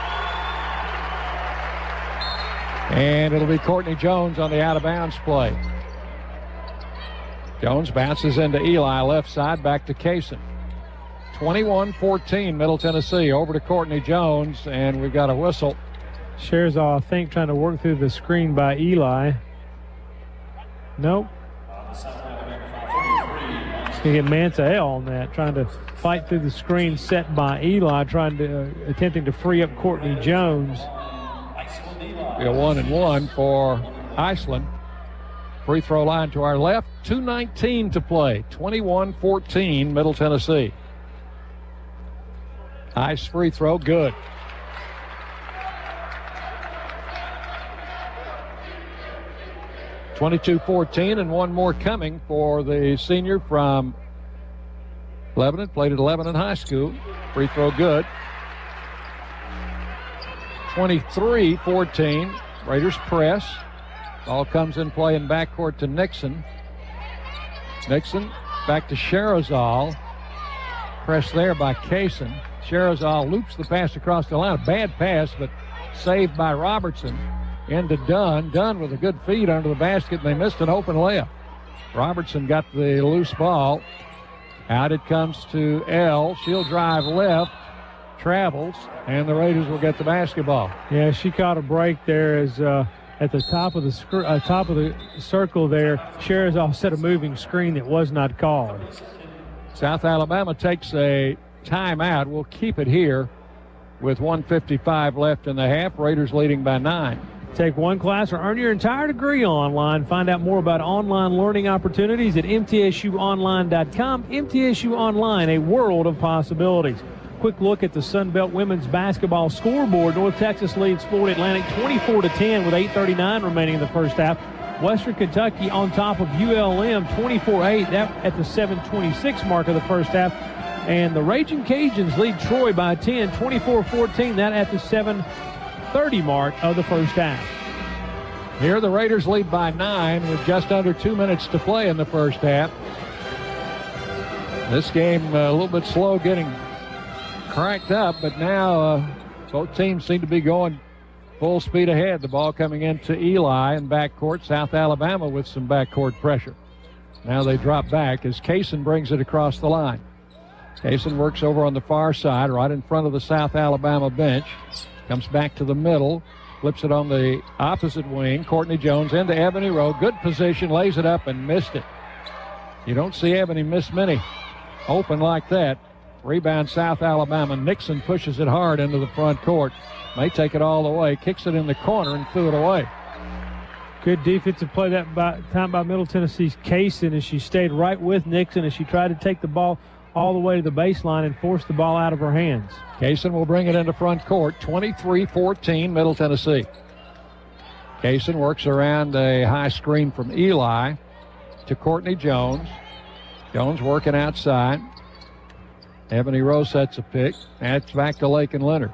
And it'll be Courtney Jones on the out-of-bounds play. Jones bounces into Eli, left side, back to Kaysen. twenty-one fourteen, Middle Tennessee. Over to Courtney Jones, and we've got a whistle. Sherazal, I think, trying to work through the screen by Eli. Nope. You get Mansael on that, trying to fight through the screen set by Eli, trying to uh, attempting to free up Courtney Jones. Be a one and one for Iceland. Free throw line to our left. two nineteen to play. twenty-one fourteen, Middle Tennessee. Ice free throw, good. twenty-two fourteen, and one more coming for the senior from Lebanon. Played at Lebanon High School. Free throw good. twenty-three fourteen. Raiders press. Ball comes in play in backcourt to Nixon. Nixon back to Sherazal. Press there by Kaysen. Sherazal loops the pass across the line. A bad pass, but saved by Robertson. Into Dunn. Dunn with a good feed under the basket, and they missed an open layup. Robertson got the loose ball. Out it comes to L. She'll drive left, travels, and the Raiders will get the basketball. Yeah, she caught a break there as uh, at the top of the sc- uh, top of the circle there. Sherazal set a moving screen that was not called. South Alabama takes a timeout. We'll keep it here with one fifty-five left in the half. Raiders leading by nine. Take one class or earn your entire degree online. Find out more about online learning opportunities at M T S U online dot com. M T S U Online, a world of possibilities. Quick look at the Sun Belt women's basketball scoreboard. North Texas leads Florida Atlantic twenty-four to ten with eight thirty-nine remaining in the first half. Western Kentucky on top of U L M twenty-four eight at the seven twenty-six mark of the first half. And the Raging Cajuns lead Troy by ten, twenty-four fourteen, that at the seven thirty mark of the first half. Here the Raiders lead by nine with just under two minutes to play in the first half. This game uh, a little bit slow getting cranked up, but now uh, both teams seem to be going full speed ahead. The ball coming into Eli in backcourt. South Alabama with some backcourt pressure. Now they drop back as Kaysen brings it across the line. Kaysen works over on the far side, right in front of the South Alabama bench. Comes back to the middle, flips it on the opposite wing. Courtney Jones into Ebony Rowe. Good position, lays it up and missed it. You don't see Ebony miss many open like that. Rebound South Alabama. Nixon pushes it hard into the front court. May take it all the way. Kicks it in the corner and threw it away. Good defensive play that by, time by Middle Tennessee's Kaysen as she stayed right with Nixon as she tried to take the ball all the way to the baseline and force the ball out of her hands. Kaysen will bring it into front court. twenty-three fourteen, Middle Tennessee. Kaysen works around a high screen from Eli to Courtney Jones. Jones working outside. Ebony Rowe sets a pick. And it's back to Lakin Leonard.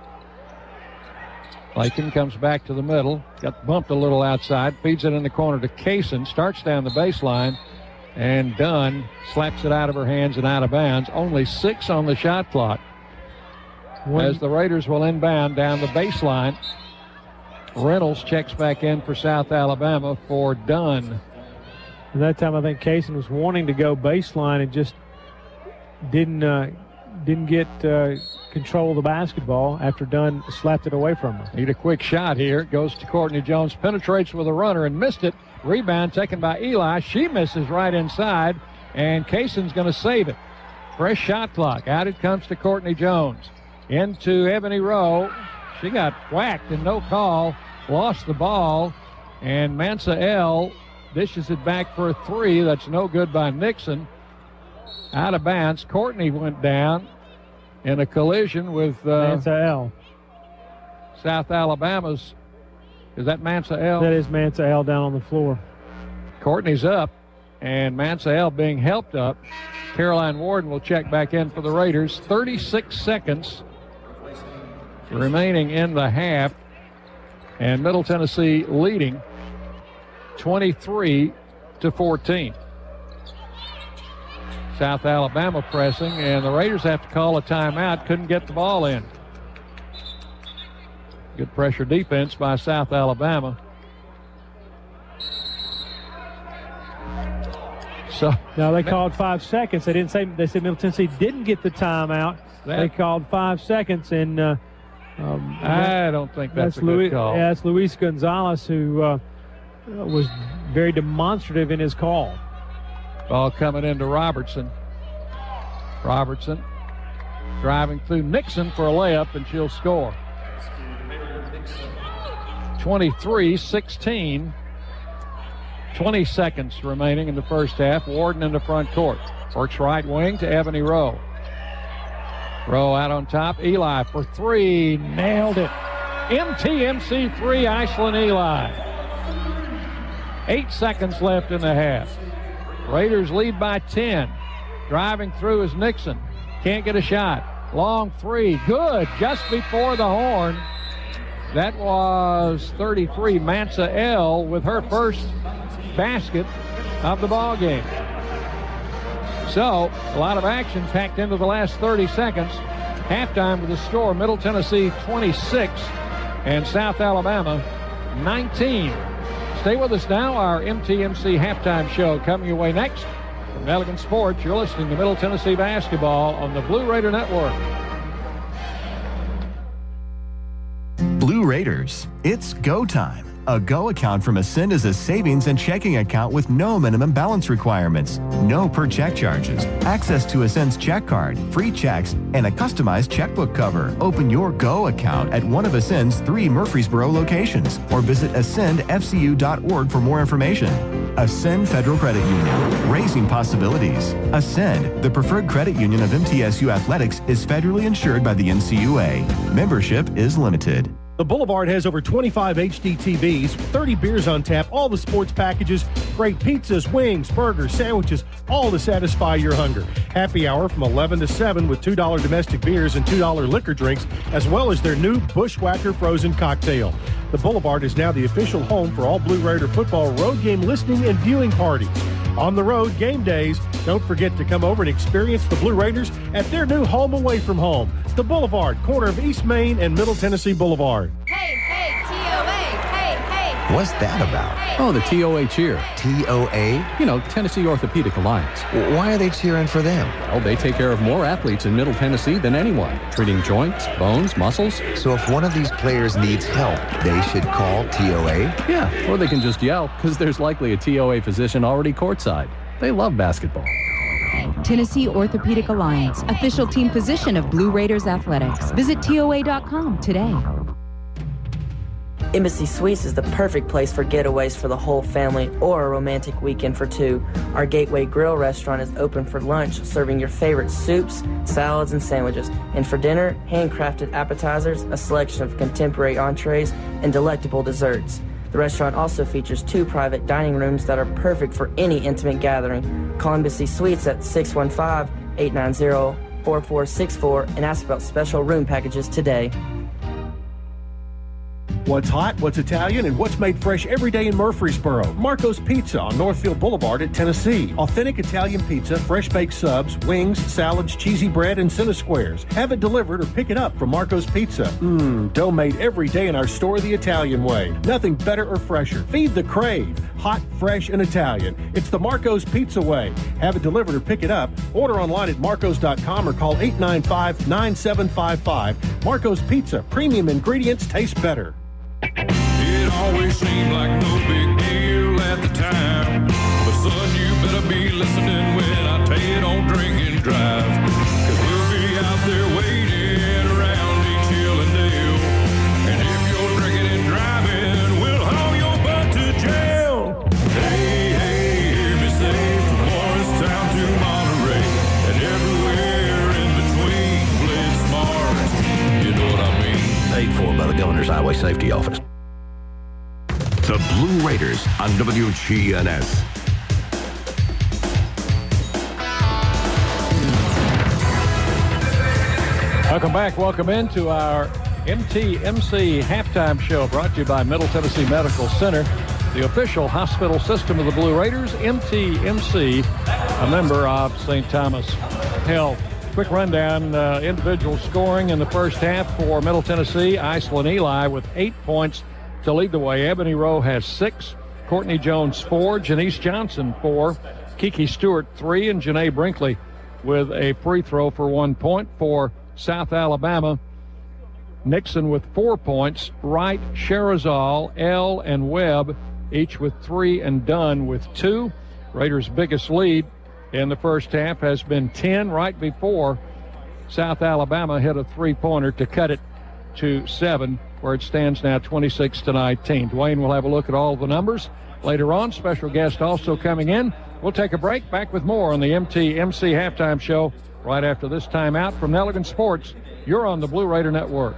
Lakin comes back to the middle. Got bumped a little outside. Feeds it in the corner to Kaysen. Starts down the baseline. And Dunn slaps it out of her hands and out of bounds. Only six on the shot clock. One. As the Raiders will inbound down the baseline. Reynolds checks back in for South Alabama for Dunn. At that time, I think Kaysen was wanting to go baseline and just didn't uh, didn't get uh, control of the basketball after Dunn slapped it away from her. Need a quick shot here. Goes to Courtney Jones. Penetrates with a runner and missed it. Rebound taken by Eli. She misses right inside, and Kaysen's going to save it. Fresh shot clock. Out it comes to Courtney Jones. Into Ebony Rowe. She got whacked and no call. Lost the ball, and Mansael dishes it back for a three. That's no good by Nixon. Out of bounds. Courtney went down in a collision with uh, Mansael. South Alabama's. Is that Mansael? That is Mansael down on the floor. Courtney's up, and Mansael being helped up. Caroline Warden will check back in for the Raiders. thirty-six seconds remaining in the half, and Middle Tennessee leading twenty-three to fourteen. South Alabama pressing, and the Raiders have to call a timeout. Couldn't get the ball in. Good pressure defense by South Alabama. So now they called five seconds. They didn't say. They said Middle Tennessee didn't get the timeout. That, they called five seconds, and uh, um, I don't think that's, that's a Luis, good call. Yeah, that's Luis Gonzalez who uh, was very demonstrative in his call. Ball coming into Robertson. Robertson driving through Nixon for a layup, and she'll score. twenty-three sixteen. twenty seconds remaining in the first half. Warden in the front court. Works right wing to Ebony Rowe. Rowe out on top. Eli for three. Nailed it. M T M C three, Iceland Eli. Eight seconds left in the half. Raiders lead by ten. Driving through is Nixon. Can't get a shot. Long three. Good. Just before the horn. That was thirty-three. Mansa L with her first basket of the ball game. So, a lot of action packed into the last thirty seconds. Halftime with the score, Middle Tennessee twenty-six and South Alabama nineteen. Stay with us now. Our M T M C halftime show coming your way next. From Elegant Sports, you're listening to Middle Tennessee basketball on the Blue Raider Network. Blue Raiders, it's go time. A Go account from Ascend is a savings and checking account with no minimum balance requirements, no per check charges, access to Ascend's check card, free checks, and a customized checkbook cover. Open your Go account at one of Ascend's three Murfreesboro locations or visit ascend f c u dot org for more information. Ascend Federal Credit Union, raising possibilities. Ascend, the preferred credit union of M T S U Athletics, is federally insured by the N C U A. Membership is limited. The Boulevard has over twenty-five H D T Vs, thirty beers on tap, all the sports packages, great pizzas, wings, burgers, sandwiches, all to satisfy your hunger. Happy hour from eleven to seven with two dollar domestic beers and two dollar liquor drinks, as well as their new Bushwhacker frozen cocktail. The Boulevard is now the official home for all Blue Raider football road game listening and viewing parties. On the road game days, don't forget to come over and experience the Blue Raiders at their new home away from home. The Boulevard, corner of East Main and Middle Tennessee Boulevard. Hey, hey, T O A, hey, hey. What's that about? Oh, the T O A cheer. T O A? You know, Tennessee Orthopedic Alliance. Why are they cheering for them? Well, they take care of more athletes in Middle Tennessee than anyone, treating joints, bones, muscles. So if one of these players needs help, they should call T O A? Yeah, or they can just yell, because there's likely a T O A physician already courtside. They love basketball. Tennessee Orthopedic Alliance, official team physician of Blue Raiders Athletics. Visit T O A dot com today. Embassy Suites is the perfect place for getaways for the whole family or a romantic weekend for two. Our Gateway Grill restaurant is open for lunch, serving your favorite soups, salads, and sandwiches. And for dinner, handcrafted appetizers, a selection of contemporary entrees, and delectable desserts. The restaurant also features two private dining rooms that are perfect for any intimate gathering. Call Embassy Suites at six one five, eight nine zero, four four six four and ask about special room packages today. What's hot, what's Italian, and what's made fresh every day in Murfreesboro? Marco's Pizza on Northfield Boulevard at Tennessee. Authentic Italian pizza, fresh baked subs, wings, salads, cheesy bread, and Cine Squares. Have it delivered or pick it up from Marco's Pizza. Mmm, dough made every day in our store the Italian way. Nothing better or fresher. Feed the crave. Hot, fresh, and Italian. It's the Marco's Pizza way. Have it delivered or pick it up. Order online at marcos dot com or call eight nine five, nine seven five five. Marco's Pizza. Premium ingredients taste better. It always seemed like no big deal at the time, but son, you better be listening when I tell you don't drink and drive, cause we'll be out there waiting around each hill and dale, and if you're drinking and driving, we'll haul your butt to jail. Hey, hey, hear me say, from Morristown to Monterey, and everywhere in between, play it smart, you know what I mean. Paid for by the Governor's Highway Safety Office. The Blue Raiders on W G N S. Welcome back. Welcome into our M T M C halftime show brought to you by Middle Tennessee Medical Center, the official hospital system of the Blue Raiders. M T M C, a member of Saint Thomas Health. Quick rundown, uh, individual scoring in the first half for Middle Tennessee. Iceland Eli with eight points to lead the way. Ebony Rowe has six. Courtney Jones four. Janice Johnson four. Kiki Stewart three. And Janae Brinkley with a free throw for one point for South Alabama. Nixon with four points. Wright, Sherazal, L, and Webb each with three, and Dunn with two. Raiders' biggest lead in the first half has been ten right before South Alabama hit a three-pointer to cut it to seven, where it stands now twenty-six to nineteen. Dwayne will have a look at all the numbers later on. Special guest also coming in. We'll take a break. Back with more on the M T M C Halftime Show right after this timeout from Nelligan Sports. You're on the Blue Raider Network.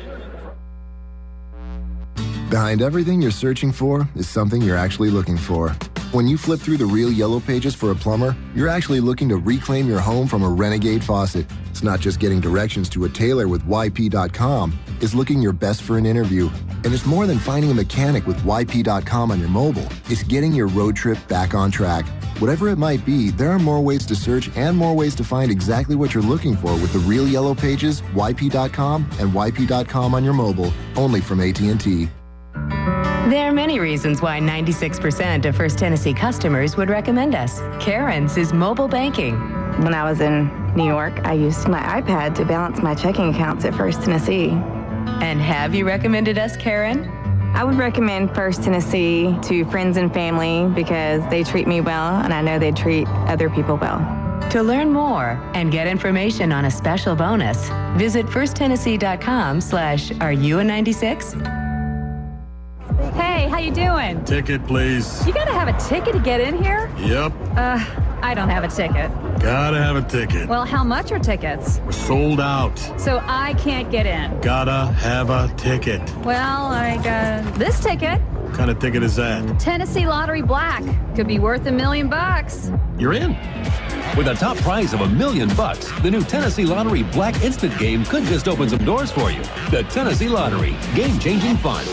Behind everything you're searching for is something you're actually looking for. When you flip through the Real Yellow Pages for a plumber, you're actually looking to reclaim your home from a renegade faucet. It's not just getting directions to a tailor with Y P dot com. It's looking your best for an interview. And it's more than finding a mechanic with Y P dot com on your mobile. It's getting your road trip back on track. Whatever it might be, there are more ways to search and more ways to find exactly what you're looking for with the Real Yellow Pages, Y P dot com, and Y P dot com on your mobile, only from A T and T. There are many reasons why ninety-six percent of First Tennessee customers would recommend us. Karen's is mobile banking. When I was in New York, I used my iPad to balance my checking accounts at First Tennessee. And have you recommended us, Karen? I would recommend First Tennessee to friends and family because they treat me well and I know they treat other people well. To learn more and get information on a special bonus, visit first tennessee dot com slash are you a ninety-six? Hey, how you doing? Ticket, please. You gotta have a ticket to get in here? Yep. Uh, I don't have a ticket. Gotta have a ticket. Well, how much are tickets? We're sold out. So I can't get in. Gotta have a ticket. Well, I got this ticket. What kind of ticket is that? Tennessee Lottery Black. Could be worth a million bucks. You're in. With a top prize of a million bucks, the new Tennessee Lottery Black Instant Game could just open some doors for you. The Tennessee Lottery. Game-changing fun.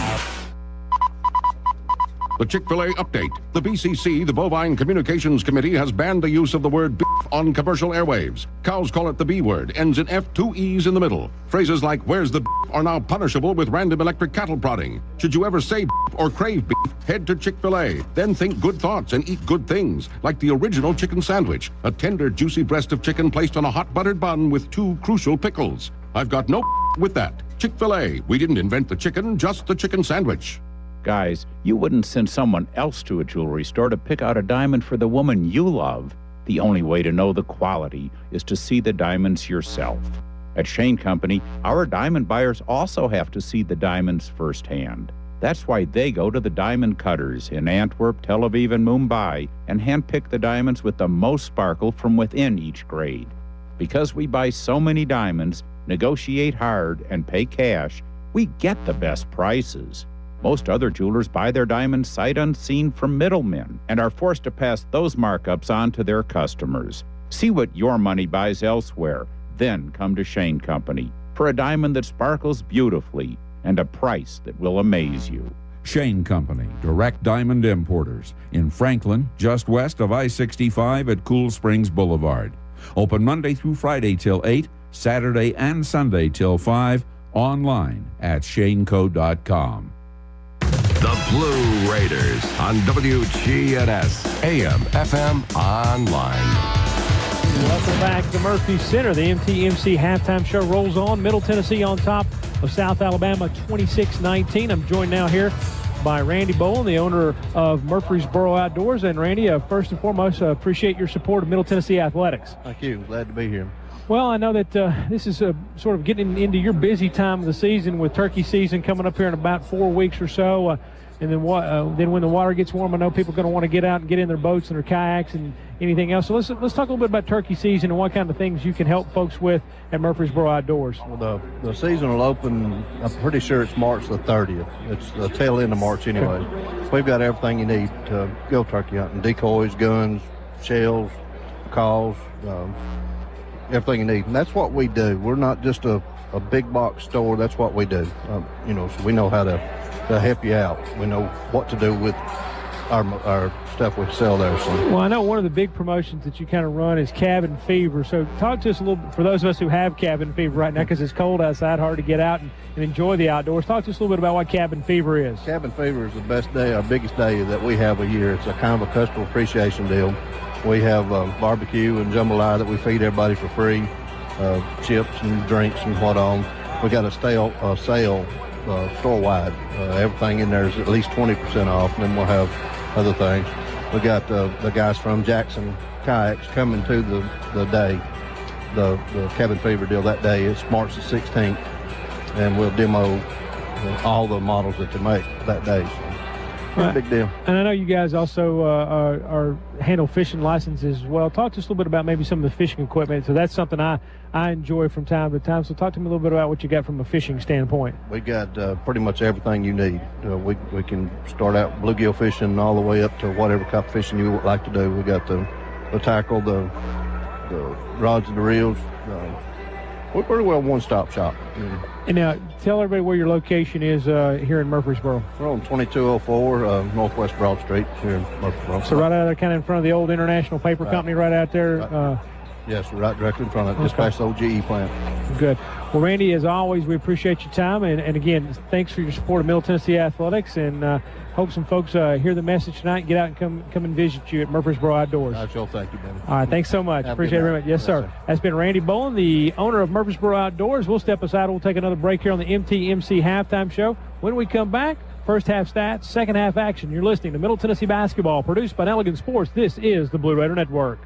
The Chick-fil-A update. The B C C, the Bovine Communications Committee, has banned the use of the word beef on commercial airwaves. Cows call it the B word, ends in F, two E's in the middle. Phrases like, where's the beef, are now punishable with random electric cattle prodding. Should you ever say beef or crave beef, head to Chick-fil-A. Then think good thoughts and eat good things, like the original chicken sandwich, a tender, juicy breast of chicken placed on a hot buttered bun with two crucial pickles. I've got no with that. Chick-fil-A. We didn't invent the chicken, just the chicken sandwich. Guys, you wouldn't send someone else to a jewelry store to pick out a diamond for the woman you love. The only way to know the quality is to see the diamonds yourself. At Shane Company, our diamond buyers also have to see the diamonds firsthand. That's why they go to the diamond cutters in Antwerp, Tel Aviv, and Mumbai and handpick the diamonds with the most sparkle from within each grade. Because we buy so many diamonds, negotiate hard, and pay cash, we get the best prices. Most other jewelers buy their diamonds sight unseen from middlemen and are forced to pass those markups on to their customers. See what your money buys elsewhere, then come to Shane Company for a diamond that sparkles beautifully and a price that will amaze you. Shane Company, direct diamond importers in Franklin, just west of I sixty-five at Cool Springs Boulevard. Open Monday through Friday till eight, Saturday and Sunday till five, online at shane co dot com. The Blue Raiders on W G N S, A M, F M, online. Welcome back to Murphy Center. The M T M C halftime show rolls on. Middle Tennessee on top of South Alabama, twenty-six nineteen. I'm joined now here by Randy Bowen, the owner of Murfreesboro Outdoors. And Randy, uh, first and foremost, uh, appreciate your support of Middle Tennessee athletics. Thank you. Glad to be here. Well, I know that uh, this is uh, sort of getting into your busy time of the season with turkey season coming up here in about four weeks or so. Uh, and then what? Uh, then when the water gets warm, I know people are going to want to get out and get in their boats and their kayaks and anything else. So let's let's talk a little bit about turkey season and what kind of things you can help folks with at Murfreesboro Outdoors. Well, the, the season will open, I'm pretty sure it's March the thirtieth. It's the tail end of March anyway. Okay. We've got everything you need to go turkey hunting: decoys, guns, shells, calls, um, everything you need. And that's what we do. We're not just a, a big box store. That's what we do. Um, you know, so we know how to, to help you out. We know what to do with our our stuff we sell there. So. Well, I know one of the big promotions that you kind of run is Cabin Fever. So talk to us a little bit, for those of us who have Cabin Fever right now, because it's cold outside, hard to get out and, and enjoy the outdoors. Talk to us a little bit about what Cabin Fever is. Cabin Fever is the best day, our biggest day that we have a year. It's a kind of a customer appreciation deal. We have uh, barbecue and jambalaya that we feed everybody for free, uh, chips and drinks and what on. We got a sale, uh, sale uh, store-wide. Uh, everything in there is at least twenty percent off, and then we'll have other things. We got uh, the guys from Jackson kayaks coming to the, the day, the, the cabin fever deal that day. It's March the sixteenth, and we'll demo all the models that they make that day. So. Right. Big deal. And I know you guys also uh, are, are handle fishing licenses as well. Talk to us a little bit about maybe some of the fishing equipment. So that's something I, I enjoy from time to time. So talk to me a little bit about what you got from a fishing standpoint. We got uh, pretty much everything you need. Uh, we, we can start out bluegill fishing all the way up to whatever type of fishing you would like to do. We got the, the tackle, the, the rods and the reels. Uh, we're pretty well one-stop shop. Mm. And now, tell everybody where your location is uh, here in Murfreesboro. We're on twenty-two oh four uh, Northwest Broad Street here in Murfreesboro. So right out there, kind of in front of the old International Paper right. Company right out there? Right. Uh, yes, right directly in front of it, just okay. past the old G E plant. Good. Well, Randy, as always, we appreciate your time. And, and again, thanks for your support of Middle Tennessee Athletics. And uh, hope some folks uh, hear the message tonight and get out and come come and visit you at Murfreesboro Outdoors. I sure thank you, Ben. All right, thanks so much. Have Appreciate it very much. Yes, yes sir. sir. That's been Randy Bowen, the owner of Murfreesboro Outdoors. We'll step aside. We'll take another break here on the M T M C Halftime Show. When we come back, first half stats, second half action. You're listening to Middle Tennessee Basketball, produced by Elegant Sports. This is the Blue Raider Network.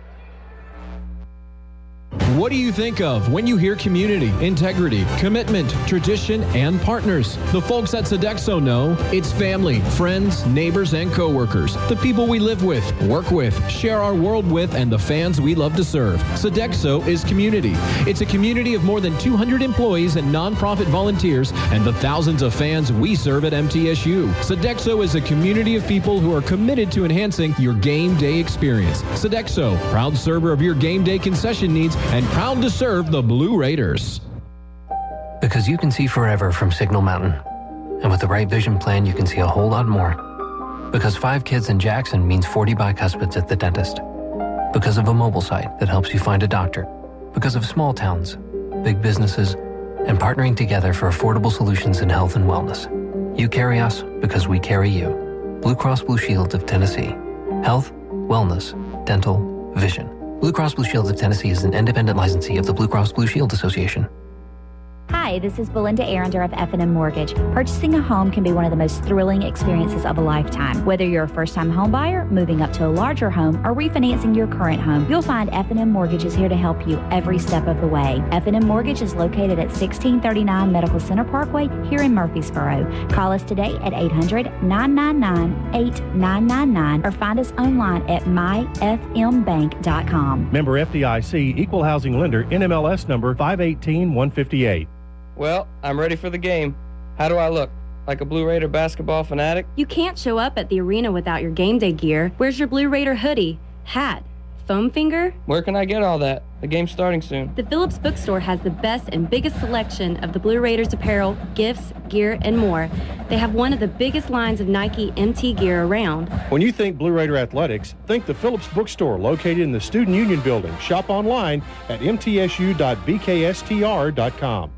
What do you think of when you hear community, integrity, commitment, tradition, and partners? The folks at Sodexo know it's family, friends, neighbors, and coworkers. The people we live with, work with, share our world with, and the fans we love to serve. Sodexo is community. It's a community of more than two hundred employees and nonprofit volunteers and the thousands of fans we serve at M T S U. Sodexo is a community of people who are committed to enhancing your game day experience. Sodexo, proud server of your game day concession needs and proud to serve the Blue Raiders. Because you can see forever from Signal Mountain. And with the right vision plan, you can see a whole lot more. Because five kids in Jackson means forty bicuspids at the dentist. Because of a mobile site that helps you find a doctor. Because of small towns, big businesses, and partnering together for affordable solutions in health and wellness. You carry us because we carry you. Blue Cross Blue Shield of Tennessee. Health, wellness, dental, vision. Blue Cross Blue Shield of Tennessee is an independent licensee of the Blue Cross Blue Shield Association. Hi, this is Belinda Arender of F and M Mortgage. Purchasing a home can be one of the most thrilling experiences of a lifetime. Whether you're a first-time home buyer, moving up to a larger home, or refinancing your current home, you'll find F and M Mortgage is here to help you every step of the way. F and M Mortgage is located at sixteen thirty-nine Medical Center Parkway here in Murfreesboro. Call us today at eight hundred, nine nine nine, eight nine nine nine or find us online at my f m bank dot com. Member F D I C, Equal Housing Lender, N M L S number five eighteen one fifty-eight. Well, I'm ready for the game. How do I look? Like a Blue Raider basketball fanatic? You can't show up at the arena without your game day gear. Where's your Blue Raider hoodie, hat, foam finger? Where can I get all that? The game's starting soon. The Phillips Bookstore has the best and biggest selection of the Blue Raiders apparel, gifts, gear, and more. They have one of the biggest lines of Nike M T gear around. When you think Blue Raider Athletics, think the Phillips Bookstore located in the Student Union Building. Shop online at m t s u dot b k s t r dot com.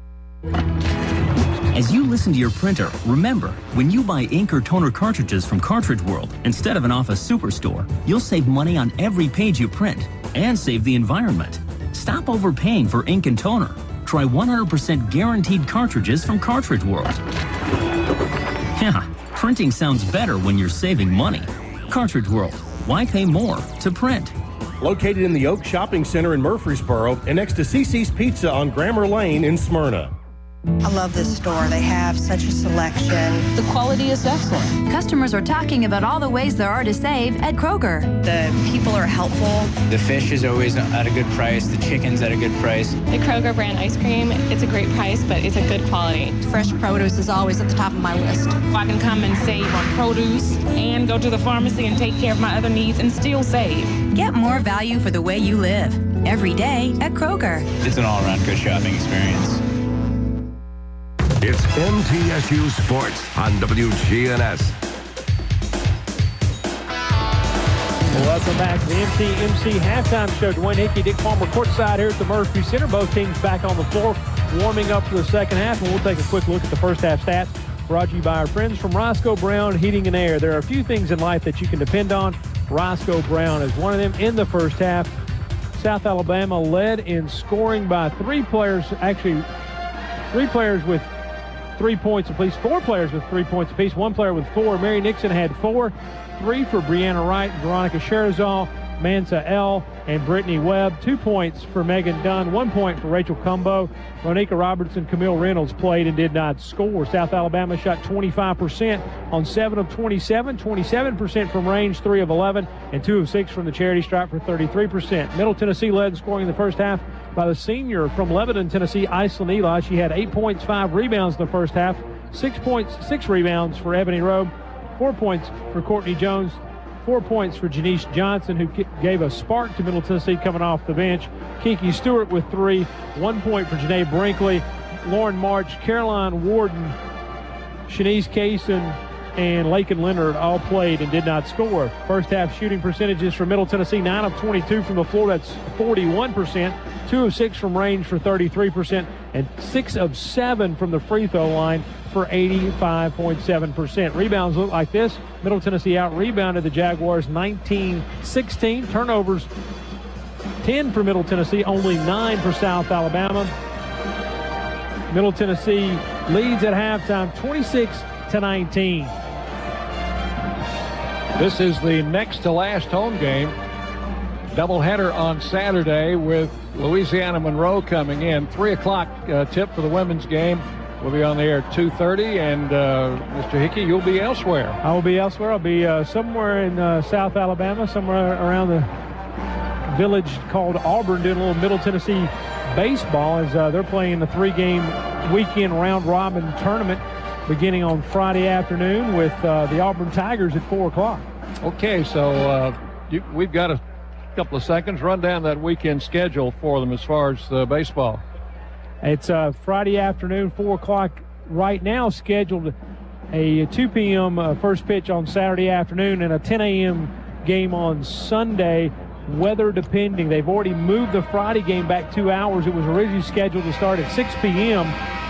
As you listen to your printer, remember, when you buy ink or toner cartridges from Cartridge World instead of an Office Superstore, you'll save money on every page you print and save the environment. Stop overpaying for ink and toner. Try one hundred percent guaranteed cartridges from Cartridge World. Yeah, printing sounds better when you're saving money. Cartridge World. Why pay more to print? Located in the Oak Shopping Center in Murfreesboro and next to C C's Pizza on Grammar Lane in Smyrna. I love this store. They have such a selection. The quality is excellent. Customers are talking about all the ways there are to save at Kroger. The people are helpful. The fish is always at a good price. The chicken's at a good price. The Kroger brand ice cream, it's a great price, but it's a good quality. Fresh produce is always at the top of my list. I can come and save on produce and go to the pharmacy and take care of my other needs and still save. Get more value for the way you live. Every day at Kroger. It's an all-around good shopping experience. It's M T S U Sports on W G N S. Welcome back to the M T M C Halftime Show. Dwayne Hickey, Dick Palmer courtside here at the Murphy Center. Both teams back on the floor, warming up for the second half. And we'll take a quick look at the first half stats brought to you by our friends from Roscoe Brown Heating and Air. There are a few things in life that you can depend on. Roscoe Brown is one of them in the first half. South Alabama led in scoring by three players, actually three players with three points apiece, four players with three points apiece, one player with four. Mary Nixon had four, three for Brianna Wright, Veronica Sherazal, Mansa L. and Brittany Webb. Two points for Megan Dunn, one point for Rachel Cumbo. Monica Robertson, Camille Reynolds played and did not score. South Alabama shot twenty-five percent on seven of twenty-seven, twenty-seven percent from range, three of eleven, and two of six from the charity stripe for thirty-three percent. Middle Tennessee led in scoring in the first half by the senior from Lebanon, Tennessee, Iceland Eli. She had eight points, five rebounds in the first half, six points, six rebounds for Ebony Robe, four points for Courtney Jones, four points for Janice Johnson, who gave a spark to Middle Tennessee coming off the bench. Kiki Stewart with three, one point for Janae Brinkley, Lauren March, Caroline Warden, Shanice Kaysen, and Lakin Leonard all played and did not score. First half shooting percentages for Middle Tennessee, nine of twenty-two from the floor, that's forty-one percent, two of six from range for thirty-three percent, and six of seven from the free throw line for eighty-five point seven percent. Rebounds look like this. Middle Tennessee out-rebounded the Jaguars nineteen sixteen. Turnovers, ten for Middle Tennessee, only nine for South Alabama. Middle Tennessee leads at halftime twenty-six to nineteen. This is the next to last home game. Doubleheader on Saturday with Louisiana Monroe coming in. three o'clock uh, tip for the women's game. We'll be on the air at two thirty, and uh, Mister Hickey, you'll be elsewhere. I will be elsewhere. I'll be uh, somewhere in uh, South Alabama, somewhere around the village called Auburn, doing a little Middle Tennessee baseball as uh, they're playing the three-game weekend round-robin tournament beginning on Friday afternoon with uh, the Auburn Tigers at four o'clock. Okay, so uh, you, we've got a couple of seconds. Run down that weekend schedule for them as far as uh, baseball. It's uh, Friday afternoon, four o'clock right now, scheduled a two p.m. Uh, first pitch on Saturday afternoon and a ten a.m. game on Sunday, weather depending. They've already moved the Friday game back two hours. It was originally scheduled to start at six p.m.,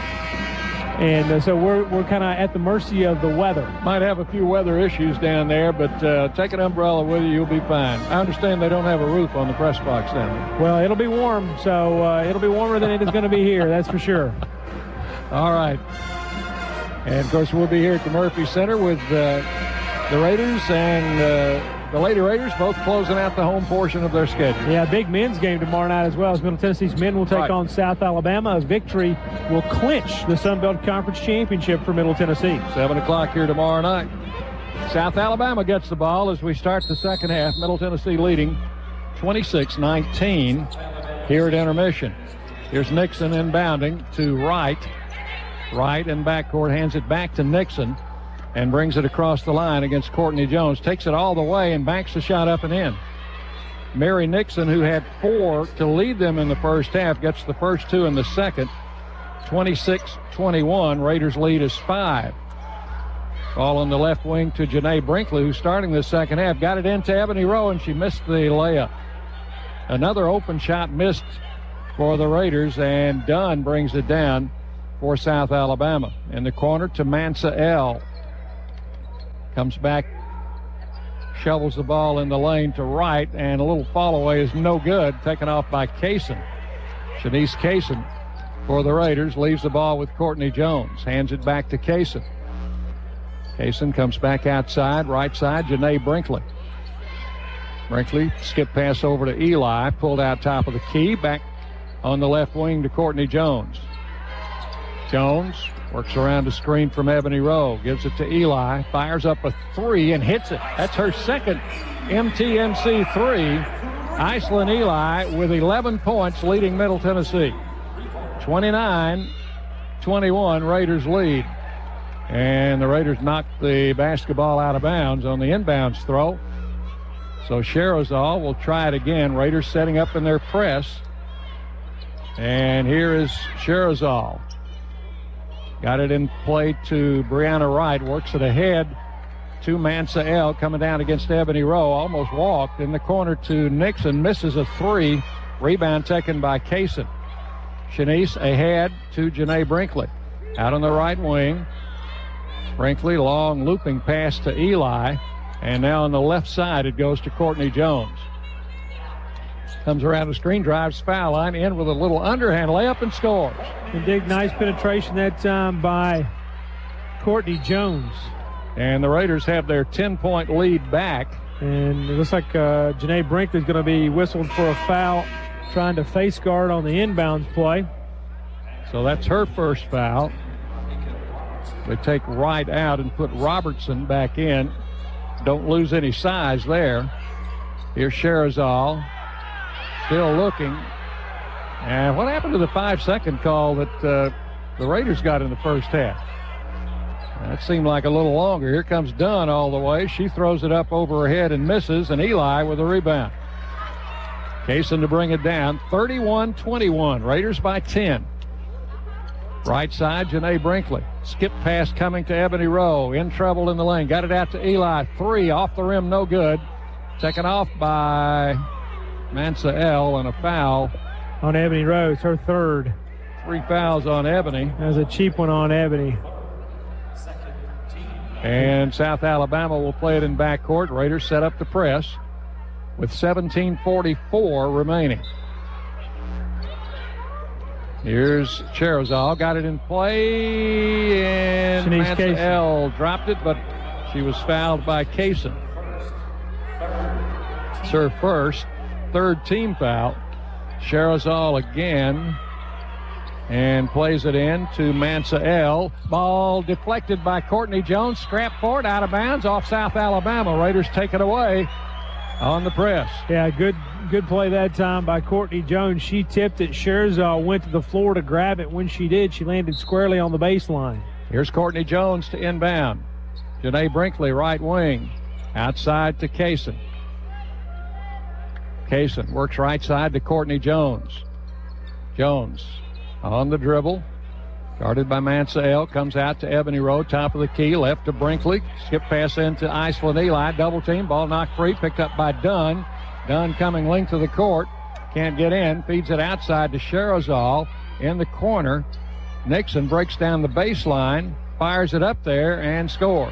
and uh, so we're, we're kind of at the mercy of the weather. Might have a few weather issues down there, but uh, take an umbrella with you, you'll be fine. I understand they don't have a roof on the press box down there. Well, it'll be warm, so uh, it'll be warmer than it is going to be here, that's for sure. All right. And, of course, we'll be here at the Murphy Center with uh, the Raiders and uh, the Lady Raiders both closing out the home portion of their schedule. Yeah, big men's game tomorrow night as well, as Middle Tennessee's men will take right. on South Alabama. A victory will clinch the Sun Belt Conference Championship for Middle Tennessee. seven o'clock here tomorrow night. South Alabama gets the ball as we start the second half. Middle Tennessee leading twenty-six nineteen here at intermission. Here's Nixon inbounding to Wright. Wright in backcourt hands it back to Nixon and brings it across the line against Courtney Jones. Takes it all the way and banks the shot up and in. Mary Nixon, who had four to lead them in the first half, gets the first two in the second. twenty-six twenty-one. Raiders lead is five. Ball on the left wing to Janae Brinkley, who's starting the second half. Got it into Ebony Rowe, and she missed the layup. Another open shot missed for the Raiders, and Dunn brings it down for South Alabama. In the corner to Mansa L. Comes back, shovels the ball in the lane to Wright, and a little fall away is no good. Taken off by Kaysen. Shanice Kaysen for the Raiders leaves the ball with Courtney Jones. Hands it back to Kaysen. Kaysen comes back outside, right side, Janae Brinkley. Brinkley, skip pass over to Eli, pulled out top of the key, back on the left wing to Courtney Jones. Jones works around the screen from Ebony Rowe, gives it to Eli, fires up a three and hits it. That's her second M T M C three. Iceland Eli with eleven points leading Middle Tennessee. twenty-nine twenty-one, Raiders lead. And the Raiders knocked the basketball out of bounds on the inbounds throw. So Sherozal will try it again. Raiders setting up in their press. And here is Sherozal. Got it in play to Brianna Wright. Works it ahead to Mansa L. Coming down against Ebony Rowe. Almost walked in the corner to Nixon. Misses a three. Rebound taken by Kaysen. Shanice ahead to Janae Brinkley. Out on the right wing. Brinkley, long looping pass to Eli. And now on the left side, it goes to Courtney Jones. Comes around the screen, drives foul line, in with a little underhand layup and scores. And big, nice penetration that time by Courtney Jones. And the Raiders have their ten-point lead back. And it looks like uh, Janae Brinkley's going to be whistled for a foul, trying to face guard on the inbounds play. So that's her first foul. They take Wright out and put Robertson back in. Don't lose any size there. Here's Sherazal, still looking. And what happened to the five-second call that uh, the Raiders got in the first half? That seemed like a little longer. Here comes Dunn all the way. She throws it up over her head and misses, and Eli with a rebound. Kaysen to bring it down, thirty-one twenty-one. Raiders by ten. Right side, Janae Brinkley. Skip pass coming to Ebony Rowe. In trouble in the lane. Got it out to Eli. Three off the rim, no good. Taken off by Mansa L, and a foul on Ebony Rowe. It's her third. Three fouls on Ebony. That was a cheap one on Ebony. And South Alabama will play it in backcourt. Raiders set up the press with seventeen forty-four remaining. Here's Cherizal, got it in play, and Mansa L dropped it, but she was fouled by Kaysen. It's her first, third team foul. Cherizal again, and plays it in to Mansa L. Ball deflected by Courtney Jones. Scrap for it, out of bounds, off South Alabama. Raiders take it away on the press. Yeah, good good play that time by Courtney Jones. She tipped it. Sherzal went to the floor to grab it. When she did, she landed squarely on the baseline. Here's Courtney Jones to inbound. Janae Brinkley, right wing. Outside to Kaysen. Kaysen works right side to Courtney Jones. Jones on the dribble. Guarded by Mansa L. Comes out to Ebony Rowe, top of the key. Left to Brinkley. Skip pass into Iceland Eli. Double team. Ball knocked free. Picked up by Dunn. Dunn coming length of the court. Can't get in. Feeds it outside to Sherazal in the corner. Nixon breaks down the baseline. Fires it up there and scores.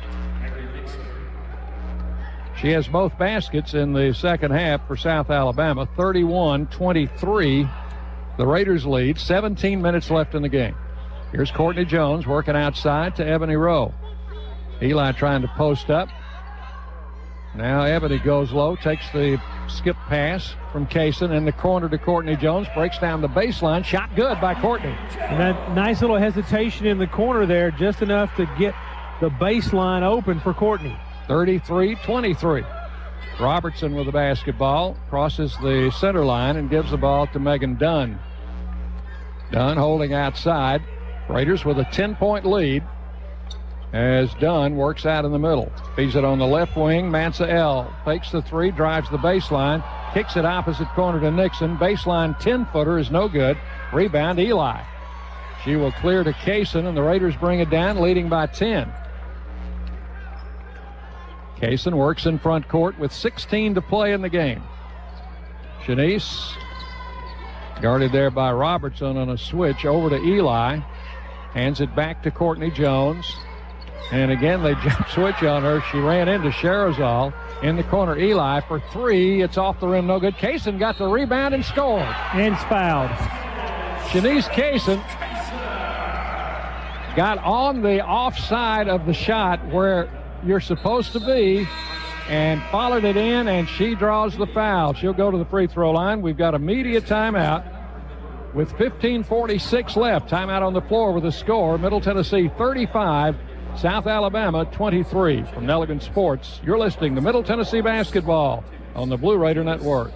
She has both baskets in the second half for South Alabama. thirty-one twenty-three. The Raiders lead. seventeen minutes left in the game. Here's Courtney Jones working outside to Ebony Rowe. Eli trying to post up. Now Ebony goes low, takes the skip pass from Kaysen in the corner to Courtney Jones, breaks down the baseline. Shot good by Courtney. And that nice little hesitation in the corner there, just enough to get the baseline open for Courtney. thirty-three twenty-three. Robertson with the basketball, crosses the center line and gives the ball to Megan Dunn. Dunn holding outside. Raiders with a ten-point lead as Dunn works out in the middle. Feeds it on the left wing. Mansa L fakes the three, drives the baseline, kicks it opposite corner to Nixon. Baseline ten-footer is no good. Rebound Eli. She will clear to Kaysen, and the Raiders bring it down, leading by ten. Kaysen works in front court with sixteen to play in the game. Shanice guarded there by Robertson on a switch over to Eli. Hands it back to Courtney Jones. And again, they jump switch on her. She ran into Sherazal in the corner. Eli for three. It's off the rim, no good. Kaysen got the rebound and scored. And fouled. Shanice Kaysen got on the offside of the shot where you're supposed to be and followed it in, and she draws the foul. She'll go to the free throw line. We've got a media timeout with fifteen forty-six left. Timeout on the floor with a score. Middle Tennessee thirty-five, South Alabama twenty-three. From Nelligan Sports, you're listening to Middle Tennessee Basketball on the Blue Raider Network.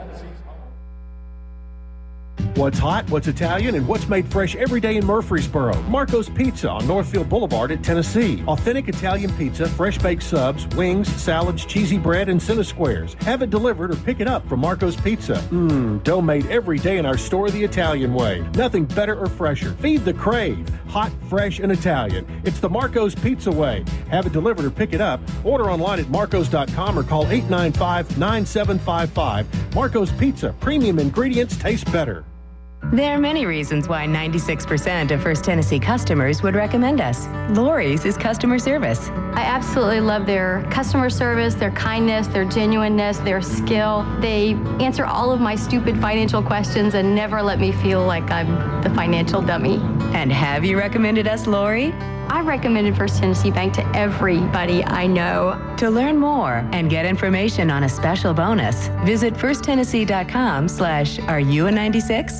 What's hot, what's Italian, and what's made fresh every day in Murfreesboro? Marco's Pizza on Northfield Boulevard at Tennessee. Authentic Italian pizza, fresh baked subs, wings, salads, cheesy bread, and Cine Squares. Have it delivered or pick it up from Marco's Pizza. Mmm, dough made every day in our store the Italian way. Nothing better or fresher. Feed the crave. Hot, fresh, and Italian. It's the Marco's Pizza way. Have it delivered or pick it up. Order online at marcos dot com or call eight nine five, nine seven five five. Marco's Pizza. Premium ingredients taste better. There are many reasons why ninety-six percent of First Tennessee customers would recommend us. Lori's is customer service. I absolutely love their customer service, their kindness, their genuineness, their skill. They answer all of my stupid financial questions and never let me feel like I'm the financial dummy. And have you recommended us, Lori? I recommended First Tennessee Bank to everybody I know. To learn more and get information on a special bonus, visit first tennessee dot com slash are you a ninety-six?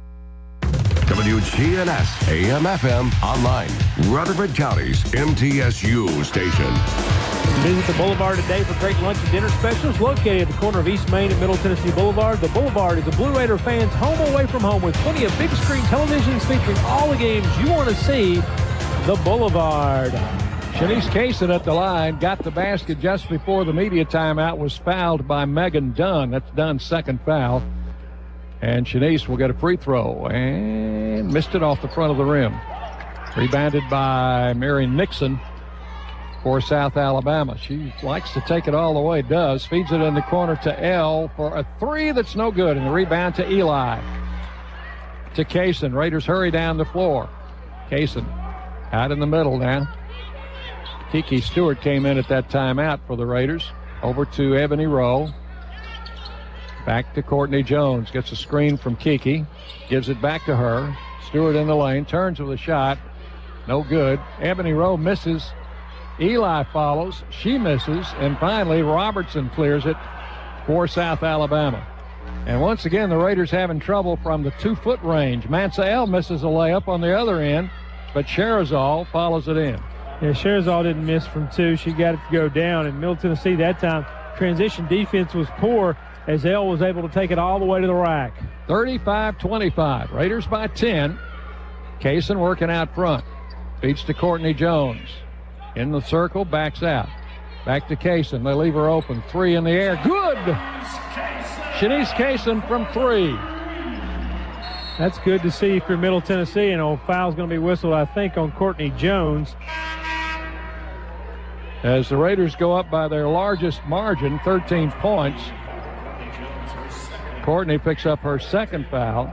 W G N S, A M F M, online. Rutherford County's M T S U station. Visit the Boulevard today for great lunch and dinner specials located at the corner of East Main and Middle Tennessee Boulevard. The Boulevard is a Blue Raider fan's home away from home with plenty of big screen televisions featuring all the games you want to see. The Boulevard. Shanice Kaysen at the line got the basket just before the media timeout, was fouled by Megan Dunn. That's Dunn's second foul. And Shanice will get a free throw and missed it off the front of the rim. Rebounded by Mary Nixon for South Alabama. She likes to take it all the way, does. Feeds it in the corner to L for a three that's no good. And the rebound to Eli. To Kaysen. Raiders hurry down the floor. Kaysen out in the middle now. Kiki Stewart came in at that timeout for the Raiders. Over to Ebony Rowe. Back to Courtney Jones. Gets a screen from Kiki. Gives it back to her. Stewart in the lane. Turns with a shot. No good. Ebony Rowe misses. Eli follows. She misses. And finally, Robertson clears it for South Alabama. And once again, the Raiders having trouble from the two-foot range. Mansell misses a layup on the other end, but Sherazal follows it in. Yeah, Sherazal didn't miss from two. She got it to go down. And Middle Tennessee that time, transition defense was poor as Elle was able to take it all the way to the rack. thirty-five twenty-five. Raiders by ten. Kaysen working out front. Feeds to Courtney Jones. In the circle, backs out. Back to Kaysen. They leave her open. Three in the air. Good! Shanice Kaysen from three. That's good to see for Middle Tennessee. And a foul's going to be whistled, I think, on Courtney Jones. As the Raiders go up by their largest margin, thirteen points. Courtney picks up her second foul.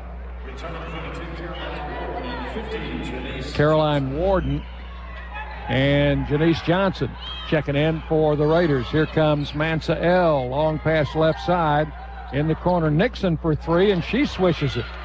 Caroline Warden and Janice Johnson checking in for the Raiders. Here comes Mansa L. Long pass left side. In the corner, Nixon for three, and she swishes it.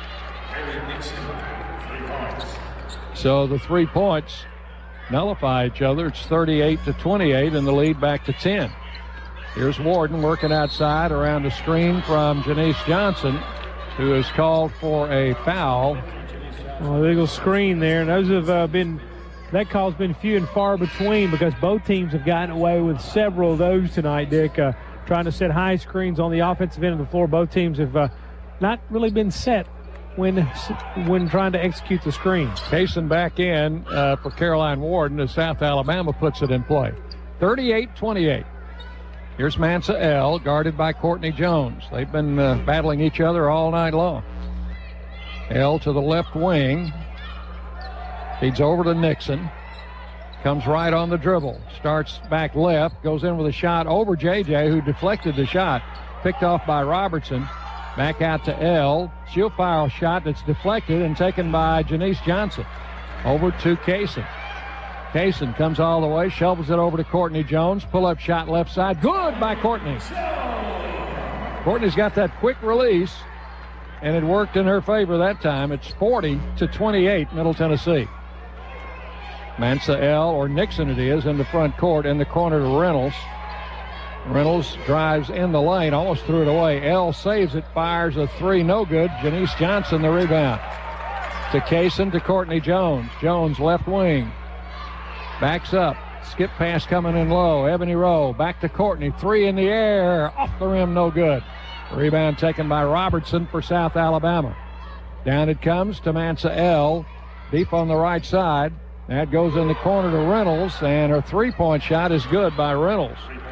So the three points nullify each other. It's thirty-eight to twenty-eight, and the lead back to ten. Here's Warden working outside around a screen from Janice Johnson, who is called for a foul. Well, the Eagles screen there, and those have uh, been, that call's been few and far between because both teams have gotten away with several of those tonight, Dick. Uh, trying to set high screens on the offensive end of the floor. Both teams have uh, not really been set when when trying to execute the screen. Kaysen back in uh, for Caroline Warden as South Alabama puts it in play. thirty-eight twenty-eight. Here's Mansa L, guarded by Courtney Jones. They've been uh, battling each other all night long. L to the left wing. Feeds over to Nixon. Comes right on the dribble. Starts back left. Goes in with a shot over J J, who deflected the shot. Picked off by Robertson. Back out to L. She'll fire a shot that's deflected and taken by Janice Johnson. Over to Kaysen. Kaysen comes all the way, shovels it over to Courtney Jones. Pull-up shot left side. Good by Courtney. Courtney's got that quick release, and it worked in her favor that time. It's forty to twenty-eight, Middle Tennessee. Mansa L, or Nixon it is, in the front court, in the corner to Reynolds. Reynolds drives in the lane, almost threw it away. L saves it, fires a three, no good. Janice Johnson the rebound. To Kaysen, to Courtney Jones. Jones left wing. Backs up. Skip pass coming in low. Ebony Rowe back to Courtney. Three in the air. Off the rim, no good. Rebound taken by Robertson for South Alabama. Down it comes to Mansa L. Deep on the right side. That goes in the corner to Reynolds, and her three-point shot is good by Reynolds.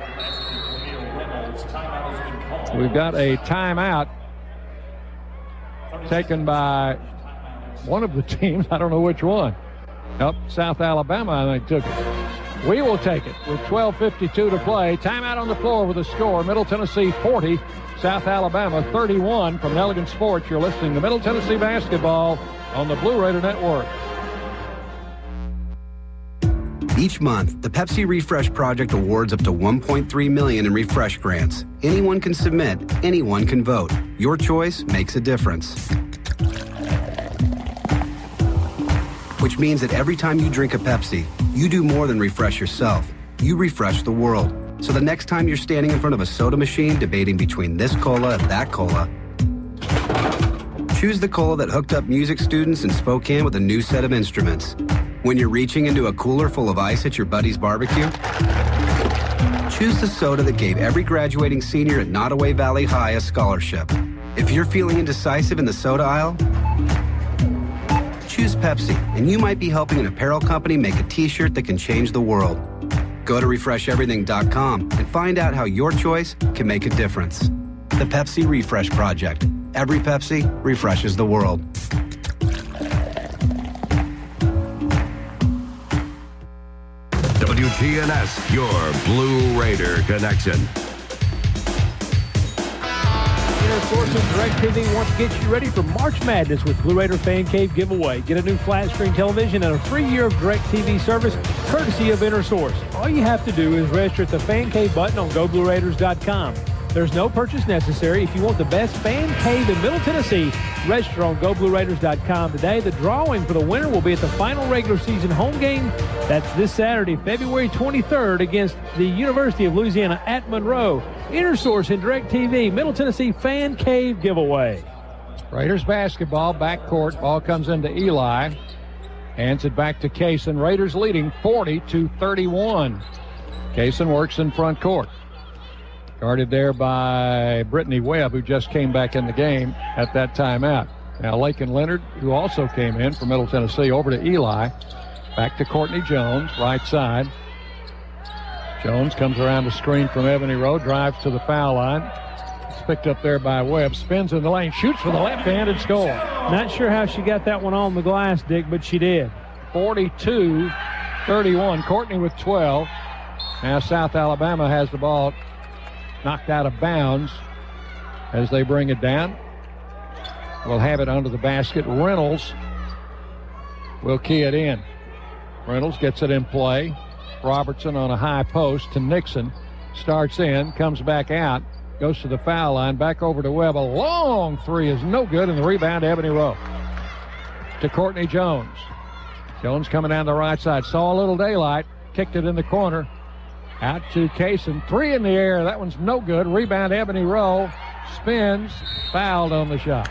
We've got a timeout taken by one of the teams. I don't know which one. Nope, South Alabama, I think, took it. We will take it with twelve fifty-two to play. Timeout on the floor with a score. Middle Tennessee forty, South Alabama thirty-one. From Elegant Sports, you're listening to Middle Tennessee Basketball on the Blue Raider Network. Each month, the Pepsi Refresh Project awards up to one point three million dollars in refresh grants. Anyone can submit, anyone can vote. Your choice makes a difference. Which means that every time you drink a Pepsi, you do more than refresh yourself. You refresh the world. So the next time you're standing in front of a soda machine debating between this cola and that cola, choose the cola that hooked up music students in Spokane with a new set of instruments. When you're reaching into a cooler full of ice at your buddy's barbecue, choose the soda that gave every graduating senior at Nottoway Valley High a scholarship. If you're feeling indecisive in the soda aisle, choose Pepsi, and you might be helping an apparel company make a t-shirt that can change the world. Go to refresh everything dot com and find out how your choice can make a difference. The Pepsi Refresh Project. Every Pepsi refreshes the world. W G N S, your Blue Raider connection. Source of DirecTV wants to get you ready for March Madness with Blue Raider Fan Cave giveaway. Get a new flat screen television and a free year of DirecTV service courtesy of InterSource. All you have to do is register at the Fan Cave button on go blue raiders dot com. There's no purchase necessary. If you want the best fan cave in Middle Tennessee, register on go blue raiders dot com today. The drawing for the winner will be at the final regular season home game. That's this Saturday, February twenty-third, against the University of Louisiana at Monroe. InterSource and DirecTV, Middle Tennessee Fan Cave giveaway. Raiders basketball, backcourt. Ball comes into Eli. Hands it back to Kaysen. Raiders leading forty to thirty-one. Kaysen works in front court. Guarded there by Brittany Webb, who just came back in the game at that timeout. Now Lakin Leonard, who also came in from Middle Tennessee, over to Eli. Back to Courtney Jones, right side. Jones comes around the screen from Ebony Rowe, drives to the foul line. It's picked up there by Webb, spins in the lane, shoots for the left-handed score. Not sure how she got that one on the glass, Dick, but she did. forty-two thirty-one, Courtney with twelve. Now South Alabama has the ball knocked out of bounds as they bring it down. We'll have it under the basket. Reynolds will key it in. Reynolds gets it in play. Robertson on a high post to Nixon. Starts in, comes back out, goes to the foul line, back over to Webb. A long three is no good, and the rebound to Ebony Rowe. To Courtney Jones. Jones coming down the right side. Saw a little daylight, kicked it in the corner. Out to Kaysen. Three in the air. That one's no good. Rebound Ebony Rowe. Spins. Fouled on the shot.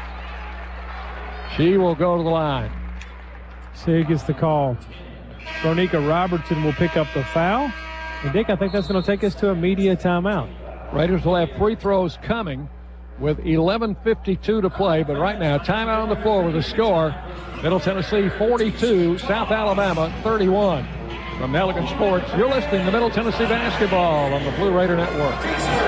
She will go to the line. Sig gets the call. Ronika Robertson will pick up the foul. And Dick, I think that's going to take us to a media timeout. Raiders will have free throws coming with eleven fifty-two to play. But right now, timeout on the floor with a score. Middle Tennessee forty-two, South Alabama thirty-one. From Elegant Sports, you're listening to Middle Tennessee Basketball on the Blue Raider Network.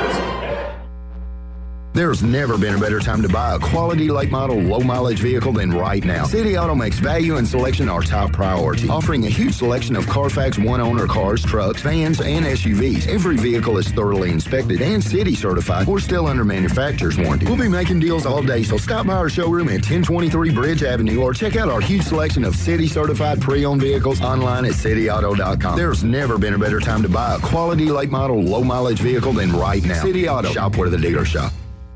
There's never been a better time to buy a quality late model low mileage vehicle than right now. City Auto makes value and selection our top priority, offering a huge selection of Carfax one owner cars, trucks, vans, and S U Vs. Every vehicle is thoroughly inspected and City certified or still under manufacturer's warranty. We'll be making deals all day, so stop by our showroom at ten twenty-three Bridge Avenue or check out our huge selection of City certified pre-owned vehicles online at city auto dot com. There's never been a better time to buy a quality late model low mileage vehicle than right now. City Auto. Shop where the dealer shop.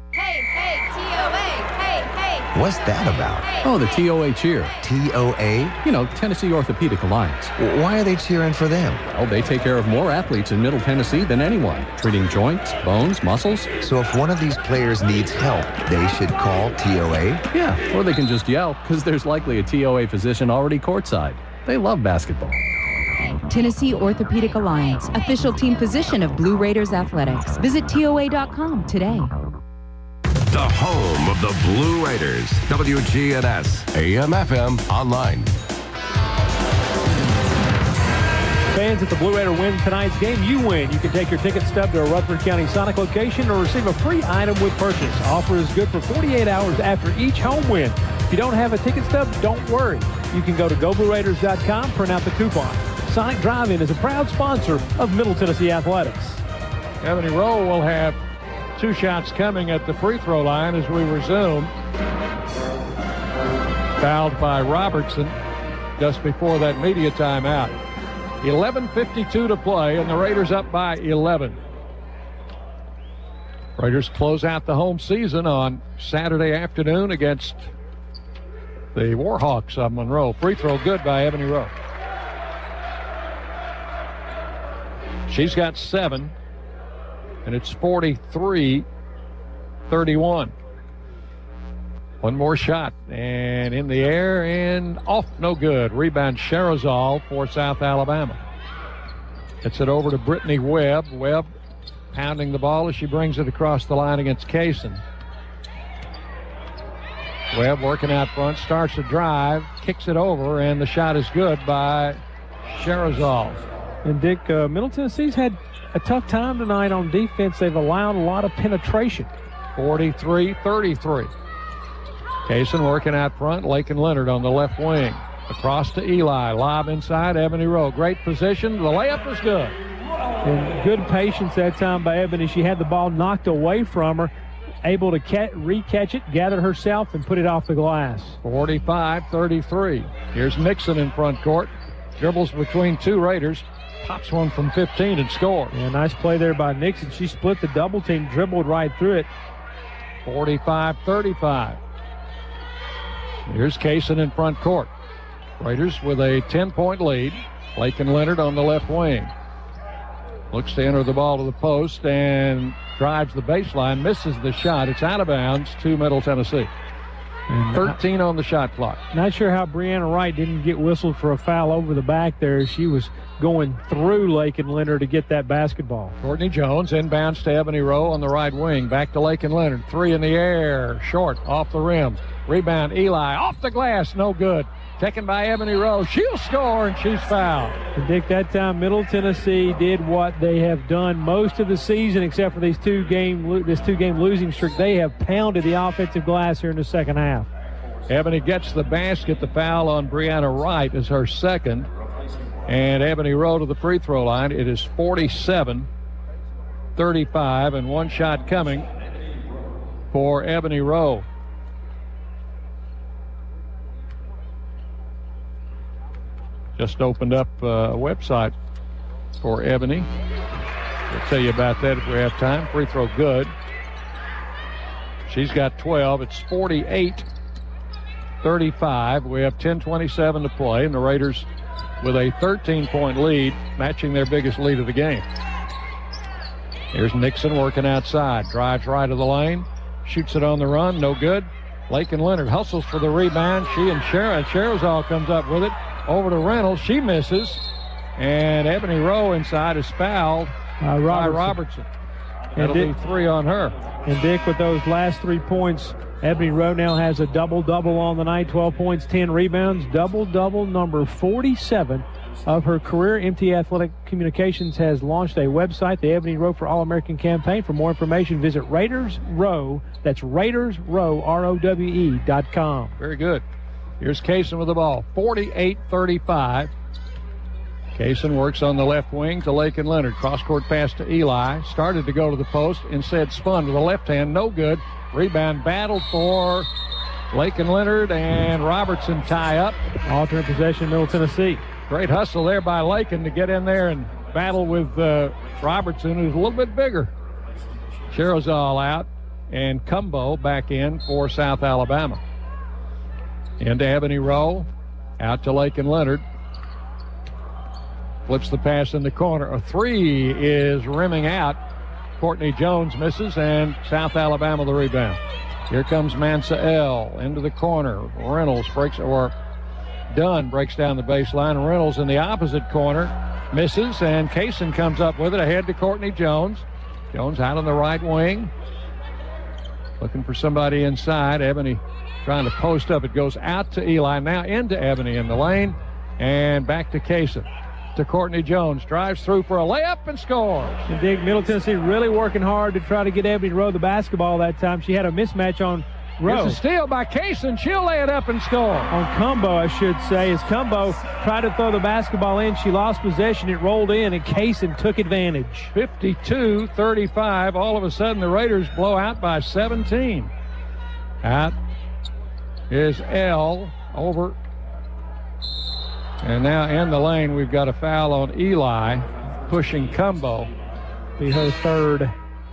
What's that about? Oh, the T O A cheer. T O A? You know, Tennessee Orthopedic Alliance. Why are they cheering for them? Oh, they take care of more athletes in Middle Tennessee than anyone, treating joints, bones, muscles. So if one of these players needs help, they should call T O A? Yeah, or they can just yell, because there's likely a T O A physician already courtside. They love basketball. Tennessee Orthopedic Alliance, official team physician of Blue Raiders Athletics. Visit T O A dot com today. The home of the Blue Raiders. W G N S, A M F M, online. Fans, if the Blue Raider win tonight's game, you win. You can take your ticket stub to a Rutherford County Sonic location or receive a free item with purchase. Offer is good for forty-eight hours after each home win. If you don't have a ticket stub, don't worry. You can go to go blue raiders dot com, print out the coupon. Sonic Drive-In is a proud sponsor of Middle Tennessee Athletics. Ebony Rowe will have two shots coming at the free throw line as we resume. Fouled by Robertson just before that media timeout. eleven fifty-two to play, and the Raiders up by eleven. Raiders close out the home season on Saturday afternoon against the Warhawks of Monroe. Free throw good by Ebony Rowe. She's got seven, and it's forty-three thirty-one. One more shot, and in the air and off, no good. Rebound Sherazal for South Alabama. Gets it over to Brittany Webb. Webb pounding the ball as she brings it across the line against Kaysen. Webb working out front, starts to drive, kicks it over, and the shot is good by Sherazal. And Dick, uh, Middle Tennessee's had a tough time tonight on defense. They've allowed a lot of penetration. forty-three thirty-three. Kaysen working out front. Lakin Leonard on the left wing. Across to Eli. Lob inside. Ebony Rowe. Great position. The layup is good. And good patience that time by Ebony. She had the ball knocked away from her. Able to catch, re-catch it, gather herself, and put it off the glass. forty-five thirty-three. Here's Nixon in front court. Dribbles between two Raiders. Pops one from fifteen and scores. Yeah, nice play there by Nixon. She split the double team, dribbled right through it. forty-five thirty-five. Here's Kaysen in front court. Raiders with a ten-point lead. Lakin Leonard on the left wing. Looks to enter the ball to the post and drives the baseline. Misses the shot. It's out of bounds to Middle Tennessee. And thirteen on the shot clock. Not sure how Brianna Wright didn't get whistled for a foul over the back there. She was going through Lakin Leonard to get that basketball. Courtney Jones inbounds to Ebony Rowe on the right wing. Back to Lakin Leonard. Three in the air. Short off the rim. Rebound Eli. Off the glass. No good. Taken by Ebony Rowe. She'll score, and she's fouled. And Dick, that time Middle Tennessee did what they have done most of the season, except for these two game this two game losing streak. They have pounded the offensive glass here in the second half. Ebony gets the basket. The foul on Brianna Wright is her second. And Ebony Rowe to the free throw line. It is forty-seven thirty-five, and one shot coming for Ebony Rowe. Just opened up uh, a website for Ebony. We'll tell you about that if we have time. Free throw good. She's got twelve. It's forty-eight thirty-five. We have ten twenty-seven to play, and the Raiders with a thirteen-point lead, matching their biggest lead of the game. Here's Nixon working outside. Drives right of the lane. Shoots it on the run. No good. Lakin Leonard hustles for the rebound. She and Sharon. Sherazal comes up with it. Over to Reynolds. She misses. And Ebony Rowe inside is fouled uh, Robertson. by Robertson. That'll Dick, be three on her. And Dick, with those last three points, Ebony Rowe now has a double-double on the night. twelve points, ten rebounds. Double-double number forty-seven of her career. M T Athletic Communications has launched a website, the Ebony Rowe for All-American campaign. For more information, visit Raiders Row. That's Raiders Row, R O W E dot com. Very good. Here's Kaysen with the ball. forty-eight thirty-five. Kaysen works on the left wing to Lakin Leonard. Cross-court pass to Eli. Started to go to the post. Instead spun to the left hand. No good. Rebound battle for Lakin Leonard and Robertson tie up. Alternate possession, Middle Tennessee. Great hustle there by Lakin to get in there and battle with uh, Robertson, who's a little bit bigger. Sherazal out and Cumbo back in for South Alabama. Into Ebony Rowe. Out to Lakin Leonard. Flips the pass in the corner. A three is rimming out. Courtney Jones misses, and South Alabama the rebound. Here comes Mansa L into the corner. Reynolds breaks, or Dunn breaks down the baseline. Reynolds in the opposite corner misses, and Kaysen comes up with it ahead to Courtney Jones. Jones out on the right wing. Looking for somebody inside. Ebony trying to post up. It goes out to Eli, now into Ebony in the lane, and back to Kaysen. To Courtney Jones, drives through for a layup and scores. And Dick, Middle Tennessee really working hard to try to get Ebony Rowe the basketball that time. She had a mismatch on row. It's a steal by Kaysen. She'll lay it up and score. On Cumbo, I should say, as Cumbo tried to throw the basketball in, she lost possession. It rolled in, and Kaysen took advantage. fifty-two thirty-five. All of a sudden, the Raiders blow out by seventeen. Out is L over. And now in the lane, we've got a foul on Eli, pushing Cumbo. Be her third.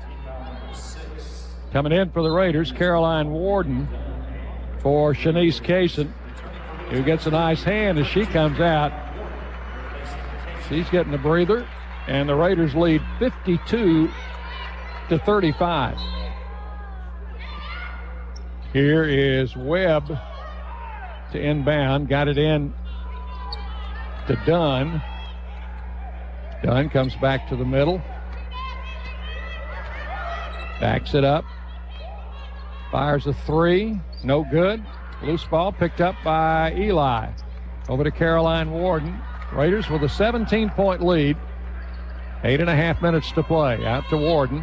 Coming in for the Raiders, Caroline Warden for Shanice Kaysen, who gets a nice hand as she comes out. She's getting a breather, and the Raiders lead fifty-two to thirty-five. Here is Webb to inbound, got it in to Dunn. Dunn comes back to the middle, backs it up, fires a three, no good. Loose ball picked up by Eli. Over to Caroline Warden. Raiders with a seventeen-point lead. Eight and a half minutes to play. Out to Warden.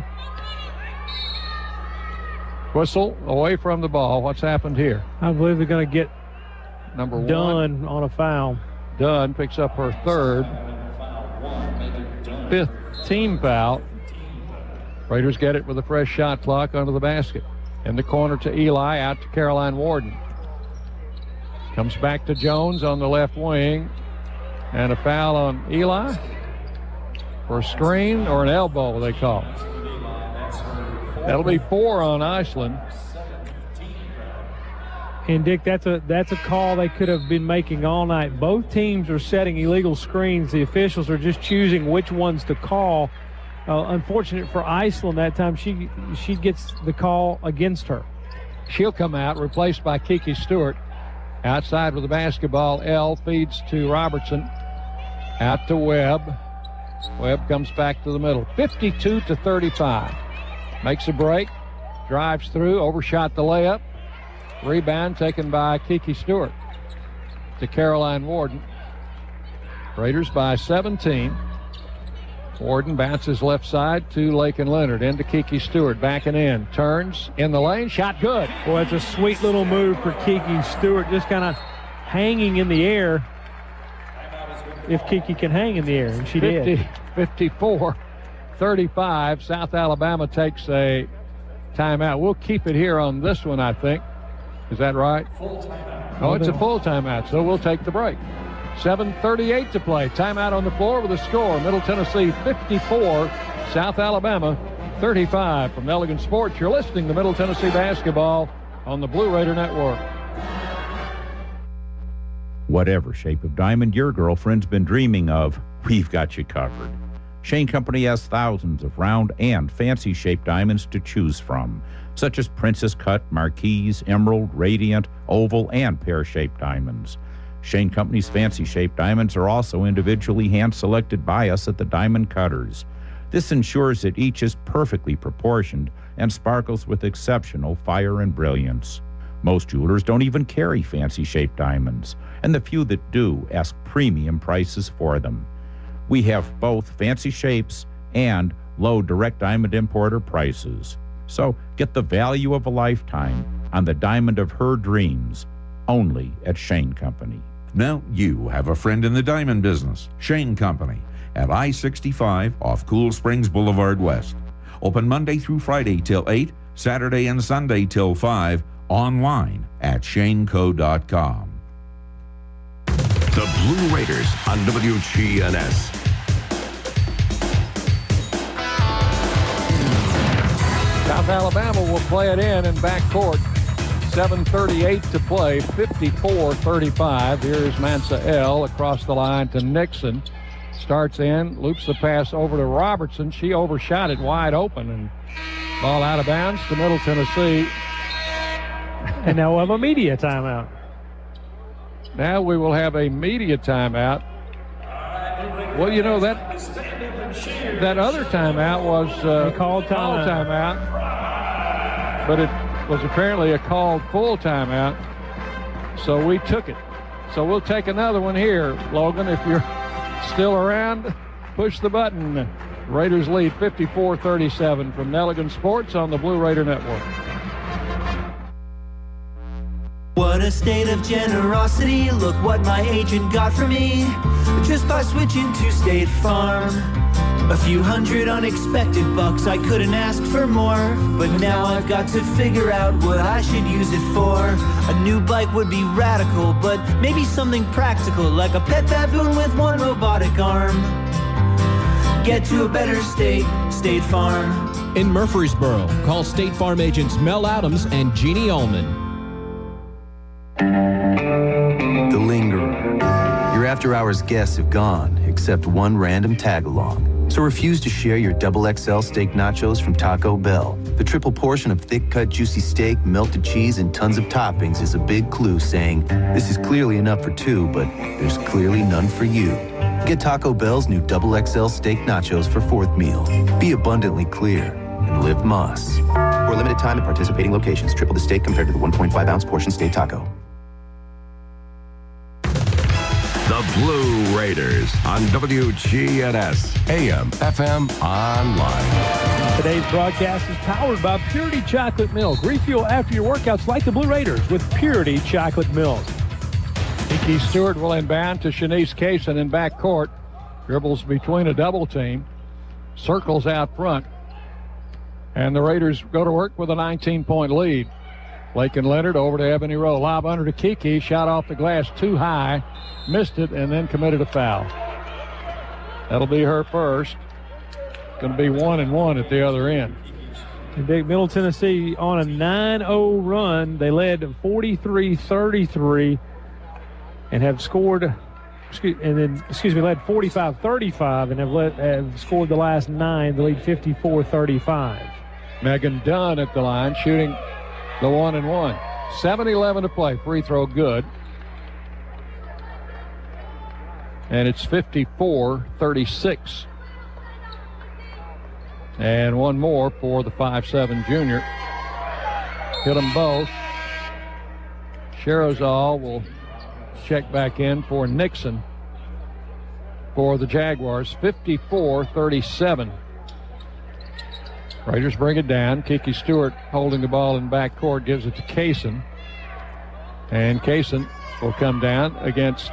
Whistle away from the ball. What's happened here? I believe they're going to get number one. Dunn on a foul. Dunn picks up her third. Fifth team foul. Raiders get it with a fresh shot clock under the basket. In the corner to Eli, out to Caroline Warden. Comes back to Jones on the left wing. And a foul on Eli for a screen or an elbow, they call it. That'll be four on Iceland. And Dick, that's a that's a call they could have been making all night. Both teams are setting illegal screens. The officials are just choosing which ones to call. Uh, unfortunate for Iceland that time, she she gets the call against her. She'll come out, replaced by Kiki Stewart. Outside with the basketball, L feeds to Robertson. Out to Webb. Webb comes back to the middle. fifty-two to thirty-five. Makes a break, drives through, overshot the layup. Rebound taken by Kiki Stewart to Caroline Warden. Raiders by seventeen. Warden bounces left side to Lakin Leonard. Into Kiki Stewart, backing in. Turns in the lane, shot good. Boy, it's a sweet little move for Kiki Stewart, just kind of hanging in the air. If Kiki can hang in the air, and she fifty, did. fifty-four thirty-five. South Alabama takes a timeout. We'll keep it here on this one, I think. Is that right? Oh, it's a full timeout, so we'll take the break. seven thirty-eight to play. Timeout on the floor with a score. Middle Tennessee fifty-four, South Alabama thirty-five. From Nelligan Sports, you're listening to Middle Tennessee basketball on the Blue Raider Network. Whatever shape of diamond your girlfriend's been dreaming of, we've got you covered. Shane Company has thousands of round and fancy-shaped diamonds to choose from, such as Princess Cut, Marquise, Emerald, Radiant, Oval, and pear-shaped diamonds. Shane Company's fancy-shaped diamonds are also individually hand-selected by us at the Diamond Cutters. This ensures that each is perfectly proportioned and sparkles with exceptional fire and brilliance. Most jewelers don't even carry fancy-shaped diamonds, and the few that do ask premium prices for them. We have both fancy shapes and low direct diamond importer prices. So get the value of a lifetime on the diamond of her dreams, only at Shane Company. Now you have a friend in the diamond business, Shane Company, at I sixty-five off Cool Springs Boulevard West. Open Monday through Friday till eight, Saturday and Sunday till five, online at shane co dot com. The Blue Raiders on W G N S. South Alabama will play it in in backcourt. seven thirty-eight to play, fifty-four thirty-five. Here's Mansa L across the line to Nixon. Starts in, loops the pass over to Robertson. She overshot it wide open, and ball out of bounds to Middle Tennessee. And now we'll have a media timeout. Now we will have a media timeout. Well, you know, that that other timeout was uh, a called timeout. timeout, but it was apparently a called full timeout, so we took it. So we'll take another one here, Logan. If you're still around, push the button. Raiders lead fifty-four thirty-seven from Nelligan Sports on the Blue Raider Network. a state of generosity. Look what my agent got for me just by switching to State Farm. A few hundred unexpected bucks, I couldn't ask for more. But now I've got to figure out what I should use it for. A new bike would be radical, but maybe something practical, like a pet baboon with one robotic arm. Get to a better state, State Farm. In Murfreesboro, call State Farm agents Mel Adams and Jeannie Ullman. The Lingerer. Your after-hours guests have gone, except one random tag-along. So refuse to share your double X L steak nachos from Taco Bell. The triple portion of thick-cut juicy steak, melted cheese, and tons of toppings is a big clue saying, this is clearly enough for two, but there's clearly none for you. Get Taco Bell's new double X L steak nachos for fourth meal. Be abundantly clear and live Moss. For a limited time at participating locations, triple the steak compared to the one point five ounce portion steak taco. The Blue Raiders on W G N S, A M, F M, online. Today's broadcast is powered by Purity Chocolate Milk. Refuel after your workouts like the Blue Raiders with Purity Chocolate Milk. Kiki Stewart will inbound to Shanice Kaysen in back court. Dribbles between a double team. Circles out front. And the Raiders go to work with a nineteen-point lead. Lakin Leonard over to Ebony Rowe. Lob under to Kiki. Shot off the glass too high. Missed it and then committed a foul. That'll be her first. Going to be one and one at the other end. And big Middle Tennessee on a nine oh run. They led forty-three thirty-three and have scored, excuse, and then, excuse me, led forty-five thirty-five and have, led, have scored the last nine. They lead fifty-four thirty-five. Megan Dunn at the line shooting the one and one. seven eleven to play. Free throw good. And it's fifty-four thirty-six. And one more for the five seven junior. Hit them both. Sherozal will check back in for Nixon for the Jaguars. fifty-four thirty-seven. Raiders bring it down. Kiki Stewart holding the ball in backcourt, gives it to Kaysen. And Kaysen will come down against,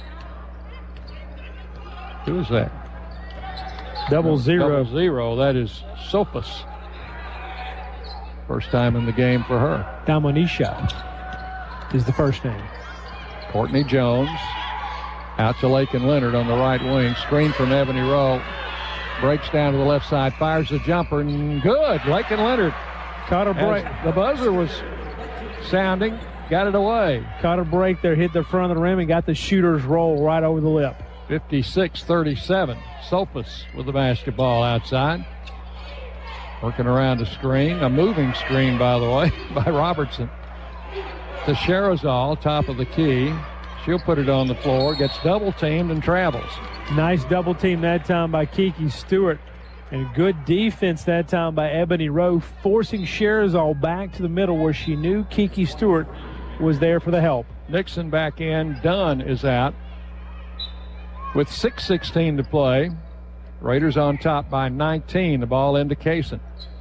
who is that? Double zero. Double zero. That is Sophus. First time in the game for her. Damonisha is the first name. Courtney Jones out to Lakin Leonard on the right wing. Screen from Ebony Rowe. Breaks down to the left side. Fires the jumper. And good. Lakin Leonard. Caught her break. The buzzer was sounding. Got it away. Caught her break there. Hit the front of the rim and got the shooter's roll right over the lip. fifty-six thirty-seven. Sophus with the basketball outside. Working around a screen. A moving screen, by the way, by Robertson. To Sherozal, top of the key. She'll put it on the floor. Gets double-teamed and travels. Nice double team that time by Kiki Stewart. And good defense that time by Ebony Rowe, forcing Sherozal back to the middle where she knew Kiki Stewart was there for the help. Nixon back in. Dunn is out. With six sixteen to play, Raiders on top by nineteen. The ball into Kaysen.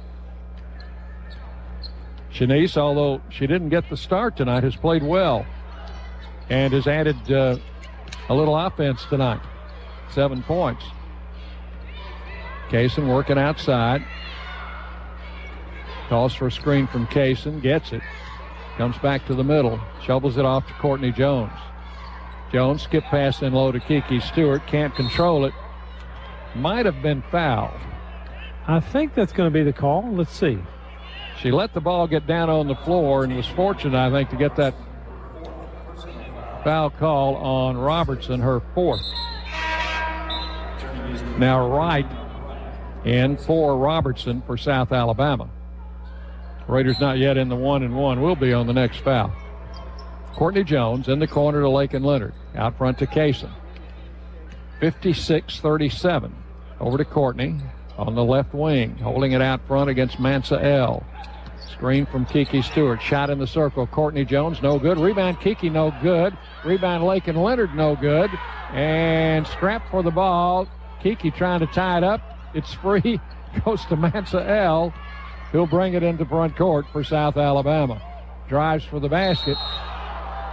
Shanice, although she didn't get the start tonight, has played well and has added uh, a little offense tonight. Seven points. Kaysen working outside. Calls for a screen from Kaysen. Gets it. Comes back to the middle. Shovels it off to Courtney Jones. Jones skip pass in low to Kiki Stewart. Can't control it. Might have been fouled. I think that's going to be the call. Let's see. She let the ball get down on the floor and was fortunate, I think, to get that foul call on Robertson, her fourth. Now Wright in for Robertson for South Alabama. Raiders not yet in the one and one. Will be on the next foul. Courtney Jones in the corner to Lakin Leonard. Out front to Kaysen. fifty-six thirty-seven. Over to Courtney on the left wing. Holding it out front against Mansa L. Screen from Kiki Stewart. Shot in the circle. Courtney Jones, no good. Rebound Kiki, no good. Rebound Lakin Leonard, no good. And scrap for the ball. Kiki trying to tie it up. It's free. Goes to Mansa L. He'll bring it into front court for South Alabama. Drives for the basket.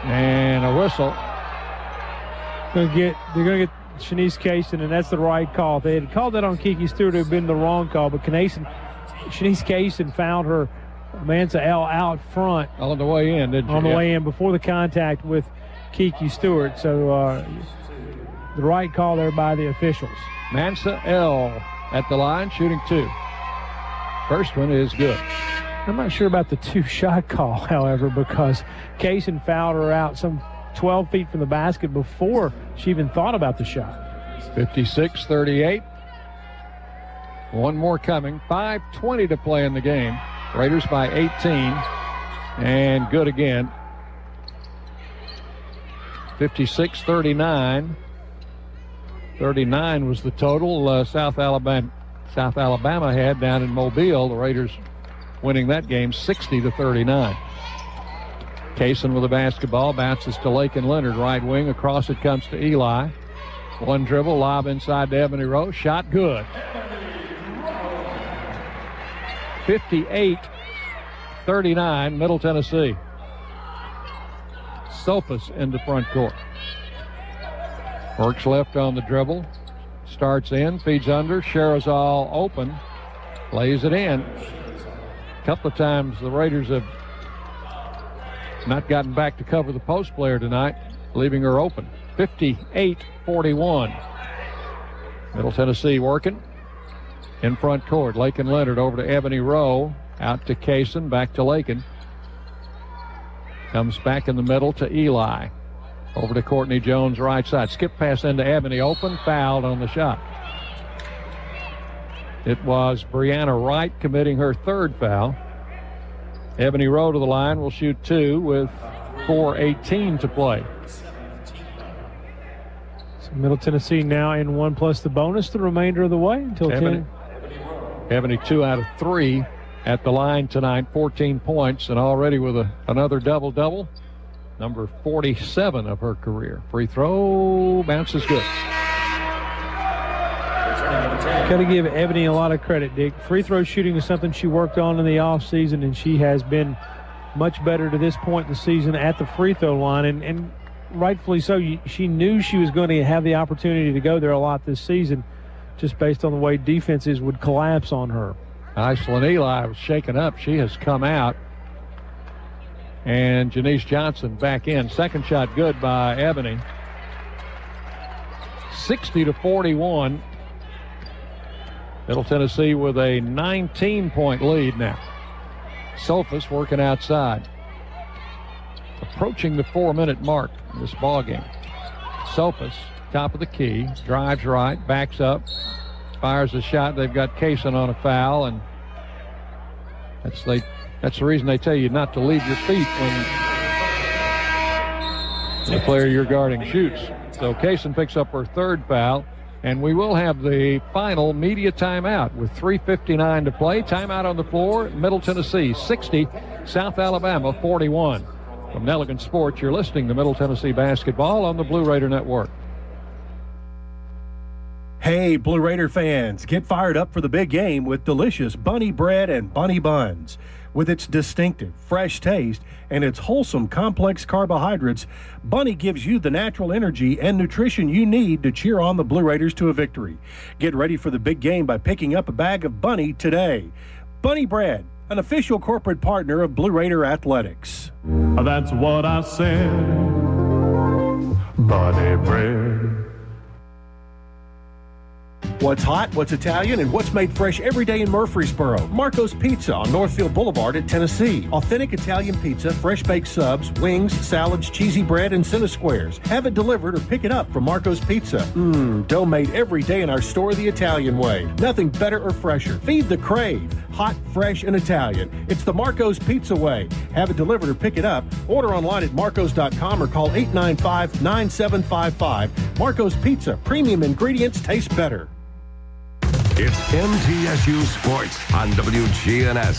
And a whistle. Gonna get, they're going to get Shanice Cason, and that's the right call. If they had called that on Kiki Stewart, it would have been the wrong call. But Shanice Cason fouled her Mansa L out front. On the way in, didn't you? On the yeah. way in before the contact with Kiki Stewart. So uh, the right call there by the officials. Mansa L at the line, shooting two. First one is good. I'm not sure about the two-shot call, however, because Cason fouled her out some twelve feet from the basket before she even thought about the shot. fifty-six thirty-eight. One more coming. five twenty to play in the game. Raiders by eighteen. And good again. fifty-six thirty-nine. thirty-nine was the total uh, South Alabama South Alabama had down in Mobile. The Raiders winning that game sixty to thirty-nine. Cason with the basketball, bounces to Lakin Leonard, right wing. Across it comes to Eli. One dribble, lob inside to Ebony Rowe. Shot good. fifty-eight thirty-nine, Middle Tennessee. Sophus into front court. Works left on the dribble. Starts in, feeds under. Sherazal open. Lays it in. A couple of times the Raiders have not gotten back to cover the post player tonight, leaving her open. fifty-eight forty-one. Middle Tennessee working. In front court, Lakin Leonard over to Ebony Rowe. Out to Cason, back to Lakin. Comes back in the middle to Eli. Over to Courtney Jones, right side. Skip pass into Ebony, open, fouled on the shot. It was Brianna Wright committing her third foul. Ebony Rowe to the line will shoot two with four eighteen to play. So Middle Tennessee now in one plus the bonus the remainder of the way until Ebony, ten. Ebony two out of three at the line tonight, fourteen points, and already with a, another double-double. Number forty-seven of her career. Free throw, bounces good. Got to give Ebony a lot of credit, Dick. Free throw shooting is something she worked on in the offseason, and she has been much better to this point in the season at the free throw line, and, and rightfully so. She knew she was going to have the opportunity to go there a lot this season, just based on the way defenses would collapse on her. Iceland Eli was shaken up. She has come out. And Janice Johnson back in. Second shot good by Ebony. sixty to forty-one. Middle Tennessee with a nineteen-point lead now. Sophus working outside. Approaching the four-minute mark in this ball game. Sophus, top of the key, drives right, backs up, fires a shot. They've got Cason on a foul, and that's they. That's the reason they tell you not to leave your feet when the player you're guarding shoots. So Cason picks up her third foul, and we will have the final media timeout with three fifty-nine to play. Timeout on the floor. Middle Tennessee sixty, South Alabama forty-one. From Nelligan Sports, you're listening to Middle Tennessee basketball on the Blue Raider Network. Hey, Blue Raider fans, get fired up for the big game with delicious Bunny Bread and Bunny Buns. With its distinctive, fresh taste and its wholesome, complex carbohydrates, Bunny gives you the natural energy and nutrition you need to cheer on the Blue Raiders to a victory. Get ready for the big game by picking up a bag of Bunny today. Bunny Bread, an official corporate partner of Blue Raider Athletics. That's what I said. Bunny Bread. What's hot, what's Italian, and what's made fresh every day in Murfreesboro? Marco's Pizza on Northfield Boulevard at Tennessee. Authentic Italian pizza, fresh baked subs, wings, salads, cheesy bread, and Cine Squares. Have it delivered or pick it up from Marco's Pizza. Mmm, dough made every day in our store the Italian way. Nothing better or fresher. Feed the crave. Hot, fresh, and Italian. It's the Marco's Pizza way. Have it delivered or pick it up. Order online at marcos dot com or call eight nine five, nine seven five five. Marco's Pizza. Premium ingredients taste better. It's M T S U Sports on W G N S.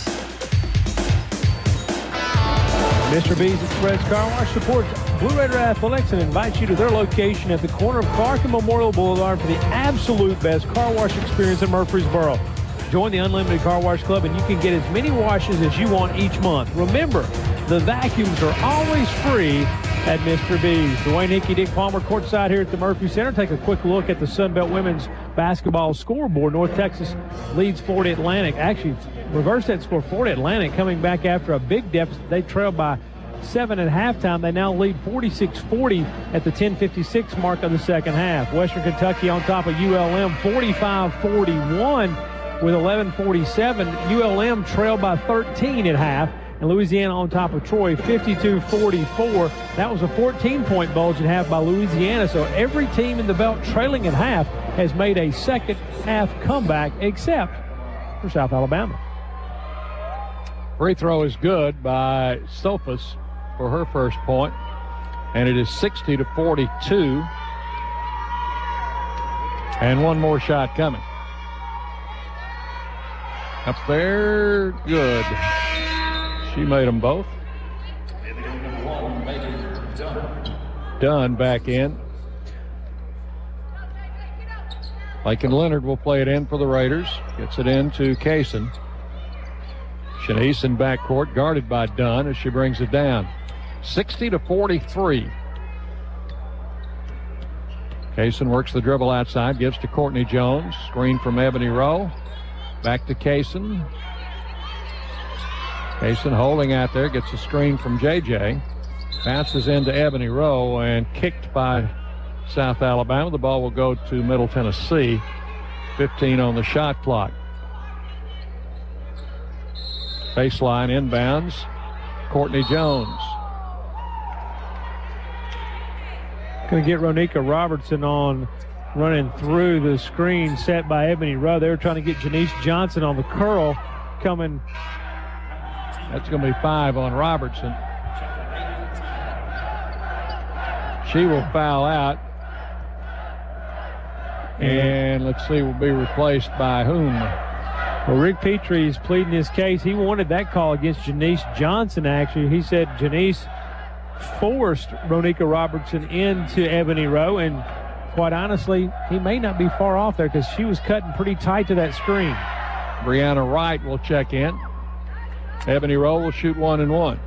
Mister B's Express Car Wash supports Blue Raider Athletics and invites you to their location at the corner of Clark and Memorial Boulevard for the absolute best car wash experience in Murfreesboro. Join the Unlimited Car Wash Club and you can get as many washes as you want each month. Remember, the vacuums are always free at Mister B's. Dwayne Hickey, Dick Palmer, courtside here at the Murphy Center. Take a quick look at the Sunbelt Women's Basketball scoreboard. North Texas leads Florida Atlantic. Actually, reverse that score. Florida Atlantic coming back after a big deficit. They trailed by seven at halftime. They now lead forty-six forty at the ten fifty-six mark of the second half. Western Kentucky on top of U L M forty-five forty-one with eleven forty-seven. U L M trailed by thirteen at half. And Louisiana on top of Troy fifty-two forty-four. That was a fourteen-point bulge at half by Louisiana. So every team in the belt trailing at half has made a second half comeback except for South Alabama. Free throw is good by Sophus for her first point, and it is sixty to forty-two. And one more shot coming. Up there, good. She made them both. Dunn back in. Lakin Leonard will play it in for the Raiders. Gets it in to Kaysen. Shanice in backcourt, guarded by Dunn as she brings it down. sixty to forty-three. Kaysen works the dribble outside, gives to Courtney Jones. Screen from Ebony Rowe. Back to Kaysen. Kaysen holding out there, gets a screen from J J. Bounces into Ebony Rowe and kicked by South Alabama. The ball will go to Middle Tennessee. fifteen on the shot clock. Baseline inbounds. Courtney Jones. Going to get Ronika Robertson on running through the screen set by Ebony Rowe. They were trying to get Janice Johnson on the curl coming. That's going to be five on Robertson. She will foul out. And let's see, will be replaced by whom? Well, Rick Petrie is pleading his case. He wanted that call against Janice Johnson, actually. He said Janice forced Ronika Robertson into Ebony Rowe, and quite honestly, he may not be far off there because she was cutting pretty tight to that screen. Brianna Wright will check in. Ebony Rowe will shoot one and one.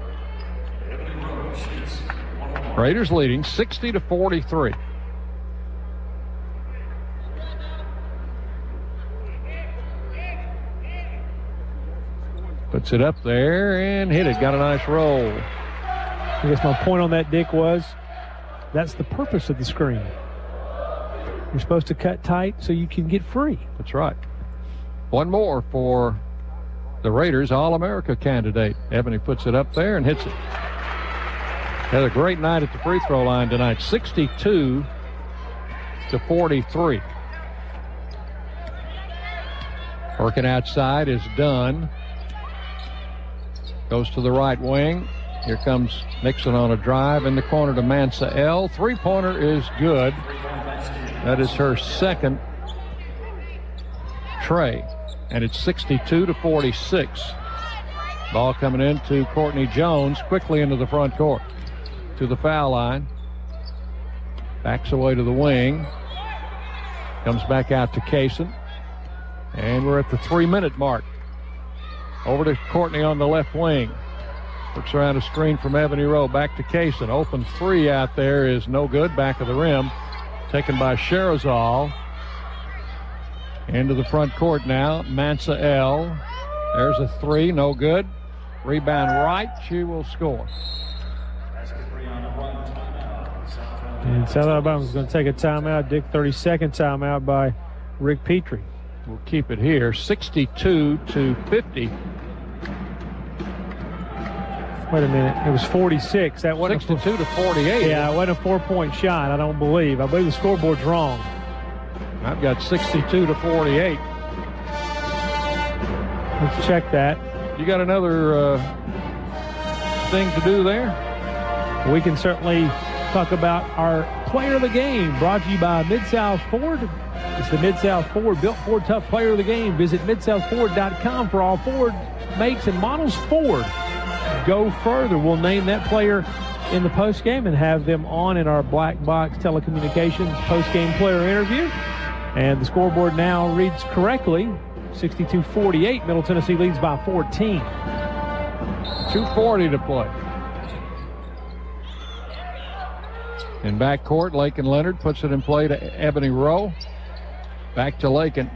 Raiders leading sixty to forty-three. Puts it up there and hit it. Got a nice roll. I guess my point on that, Dick, was that's the purpose of the screen. You're supposed to cut tight so you can get free. That's right. One more for the Raiders All-America candidate. Ebony puts it up there and hits it. Had a great night at the free throw line tonight. sixty-two to forty-three. Working outside is Dunn. Goes to the right wing. Here comes Nixon on a drive in the corner to Mansa L. Three-pointer is good. That is her second tray. And it's sixty-two to forty-six. Ball coming in to Courtney Jones, quickly into the front court. To the foul line. Backs away to the wing. Comes back out to Kaysen. And we're at the three-minute mark. Over to Courtney on the left wing. Looks around a screen from Ebony Rowe. Back to Kaysen. Open three out there is no good. Back of the rim. Taken by Sherazal. Into the front court now. Mansa L. There's a three. No good. Rebound right. She will score. And South Alabama's going to take a timeout. Dick, thirty-second timeout by Rick Petrie. We'll keep it here. sixty-two to fifty. Wait a minute. It was forty-six. That wasn't sixty-two to forty-eight. Yeah, it wasn't a four-point shot, I don't believe. I believe the scoreboard's wrong. I've got sixty-two to forty-eight. Let's check that. You got another uh, thing to do there? We can certainly talk about our player of the game, brought to you by Mid-South Ford. It's the Mid-South Ford Built Ford Tough Player of the Game. Visit mid south ford dot com for all Ford makes and models. Ford. Go further. We'll name that player in the postgame and have them on in our Black Box Telecommunications postgame player interview. And the scoreboard now reads correctly. sixty-two forty-eight. Middle Tennessee leads by fourteen. two forty to play. In backcourt, Lakin Leonard puts it in play to Ebony Rowe. Back to Lakin.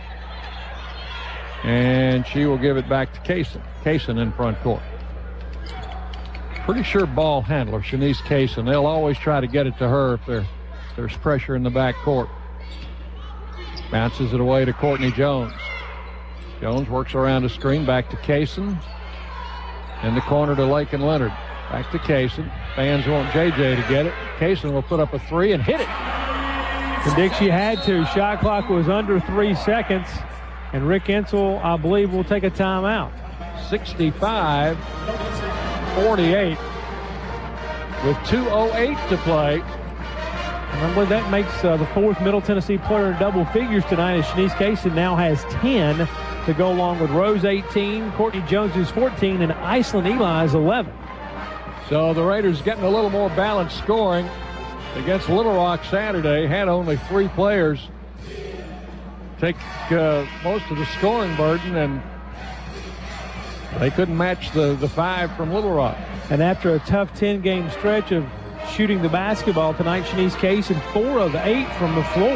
And she will give it back to Kaysen. Kaysen in front court. Pretty sure ball handler, Shanice Kaysen. They'll always try to get it to her if there, there's pressure in the backcourt. Bounces it away to Courtney Jones. Jones works around the screen, back to Kaysen. In the corner to Lakin Leonard. Back to Kaysen. Fans want J J to get it. Kaysen will put up a three and hit it. And Dick, she had to. Shot clock was under three seconds. And Rick Insell, I believe, will take a timeout. sixty-five forty-eight with two oh eight to play. And I believe that makes uh, the fourth Middle Tennessee player in double figures tonight, as Shanice Kaysen now has ten to go along with Rose eighteen, Courtney Jones is fourteen, and Iceland Eli is eleven. So the Raiders getting a little more balanced scoring against Little Rock Saturday. Had only three players take uh, most of the scoring burden, and they couldn't match the, the five from Little Rock. And after a tough ten-game stretch of shooting the basketball tonight, Shanice Kaysen, four of eight from the floor.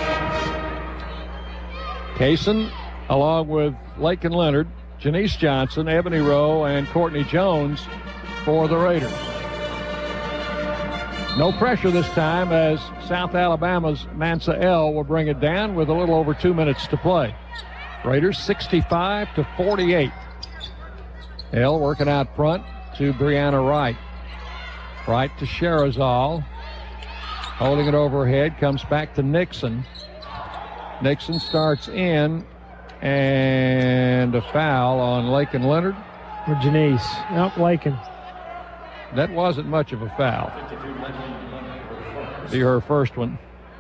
Kaysen, along with Lakin Leonard, Janice Johnson, Ebony Rowe, and Courtney Jones for the Raiders. No pressure this time, as South Alabama's Mansa L will bring it down with a little over two minutes to play. Raiders sixty-five to forty-eight. L working out front to Brianna Wright. Wright to Sherazal. Holding it overhead, comes back to Nixon. Nixon starts in, and a foul on Lakin Leonard. Or Janice. Nope, Lakin. That wasn't much of a foul. Be her first one.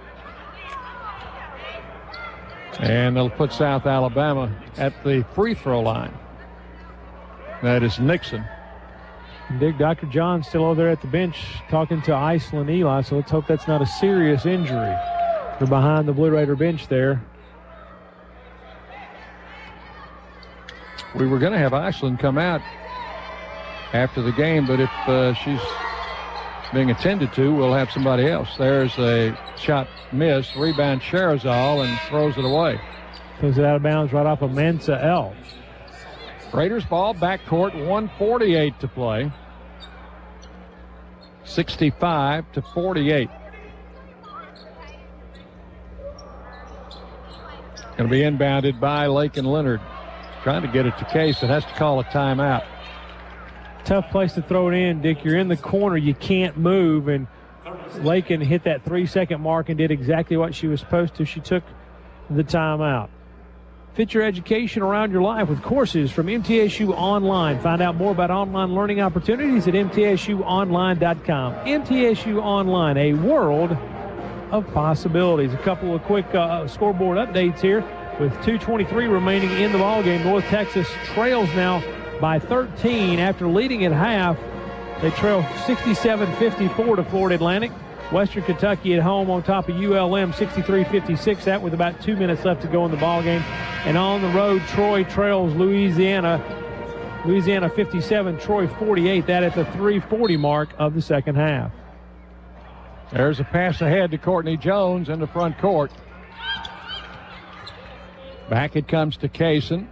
And they'll put South Alabama at the free throw line. That is Nixon. Big Doctor John still over there at the bench talking to Iceland Eli, so let's hope that's not a serious injury. They're behind the Blue Raider bench there. We were going to have Iceland come out after the game, but if uh, she's being attended to, we'll have somebody else. There's a shot miss, rebound Sherazal, and throws it away. Throws it out of bounds right off of Mansa L. Raiders ball, backcourt, one forty-eight to play. sixty-five to forty-eight. Going to be inbounded by Lakin Leonard. Trying to get it to Case. It has to call a timeout. Tough place to throw it in, Dick. You're in the corner. You can't move. And Lakin hit that three-second mark and did exactly what she was supposed to. She took the timeout. Fit your education around your life with courses from M T S U Online. Find out more about online learning opportunities at M T S U online dot com. M T S U Online, a world of possibilities. A couple of quick uh, scoreboard updates here with two twenty-three remaining in the ballgame. North Texas trails now by thirteen after leading at half. They trail sixty-seven fifty-four to Florida Atlantic. Western Kentucky at home on top of U L M sixty-three fifty-six, that with about two minutes left to go in the ballgame. And on the road, Troy trails Louisiana. Louisiana fifty-seven, Troy forty-eight, that at the three forty mark of the second half. There's a pass ahead to Courtney Jones in the front court. Back it comes to Kaysen.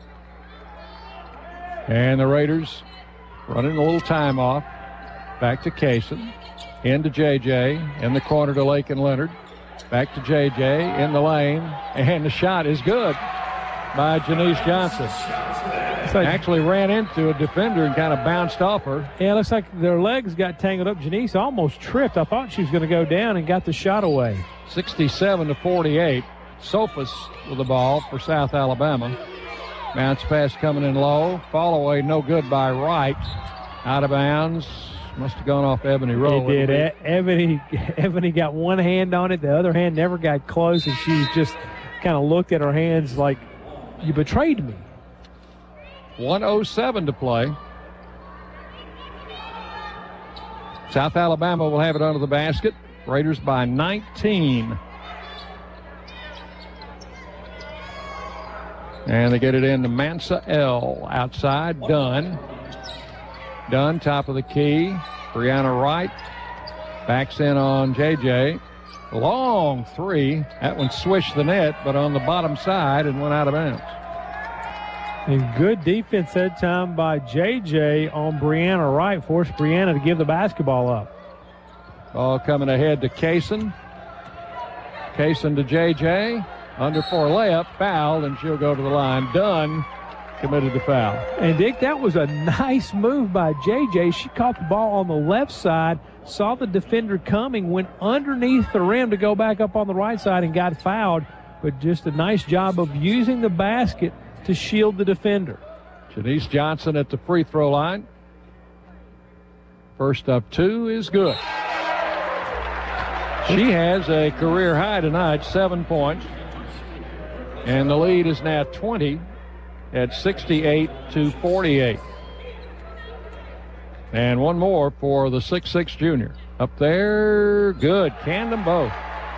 And the Raiders running a little time off. Back to Kaysen. Into J J. In the corner to Lakin Leonard. Back to J J. In the lane. And the shot is good by Janice Johnson. Like, actually ran into a defender and kind of bounced off her. Yeah, it looks like their legs got tangled up. Janice almost tripped. I thought she was going to go down and got the shot away. sixty-seven to forty-eight. Sophus with the ball for South Alabama. Bounce pass coming in low. Fall away no good by Wright. Out of bounds. Must have gone off Ebony Rowe. It did. E- Ebony, Ebony got one hand on it. The other hand never got close, and she just kind of looked at her hands like, you betrayed me. one oh seven to play. South Alabama will have it under the basket. Raiders by nineteen. And they get it into Mansa L. Outside, Dunn. Dunn, top of the key. Brianna Wright. Backs in on J J. Long three. That one swished the net, but on the bottom side and went out of bounds. And good defense that time by J J on Brianna Wright. Forced Brianna to give the basketball up. Ball coming ahead to Kaysen. Kaysen to J J. Under four layup, fouled, and she'll go to the line. Dunn committed the foul. And, Dick, that was a nice move by J J. She caught the ball on the left side, saw the defender coming, went underneath the rim to go back up on the right side and got fouled. But just a nice job of using the basket to shield the defender. Janice Johnson at the free throw line. First up two is good. She has a career high tonight, seven points. And the lead is now twenty at sixty-eight to forty-eight. And one more for the six six junior. Up there, good. Canned them both.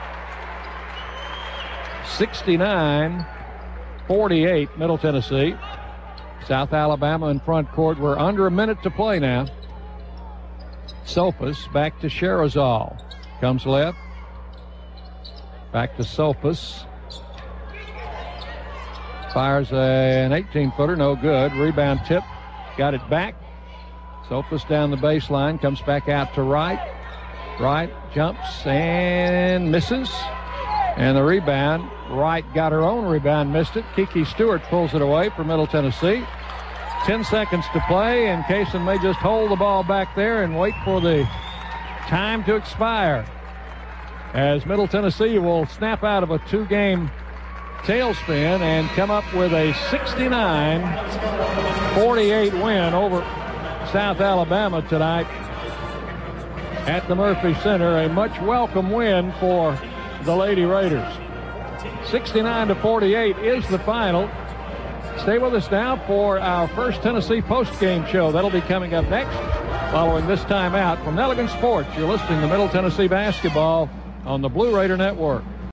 sixty-nine forty-eight, Middle Tennessee. South Alabama in front court. We're under a minute to play now. Sophus back to Sherazal. Comes left. Back to Sophus. Fires a, an eighteen-footer, no good. Rebound tip, got it back. Sophus down the baseline, comes back out to Wright. Wright jumps and misses. And the rebound, Wright got her own rebound, missed it. Kiki Stewart pulls it away for Middle Tennessee. Ten seconds to play, and Kaysen may just hold the ball back there and wait for the time to expire, as Middle Tennessee will snap out of a two-game tailspin and come up with a sixty-nine forty-eight win over South Alabama tonight at the Murphy Center. A much welcome win for the Lady Raiders. sixty-nine to forty-eight is the final. Stay with us now for our First Tennessee post-game show. That'll be coming up next. Following this timeout from Nelligan Sports, you're listening to Middle Tennessee basketball on the Blue Raider Network.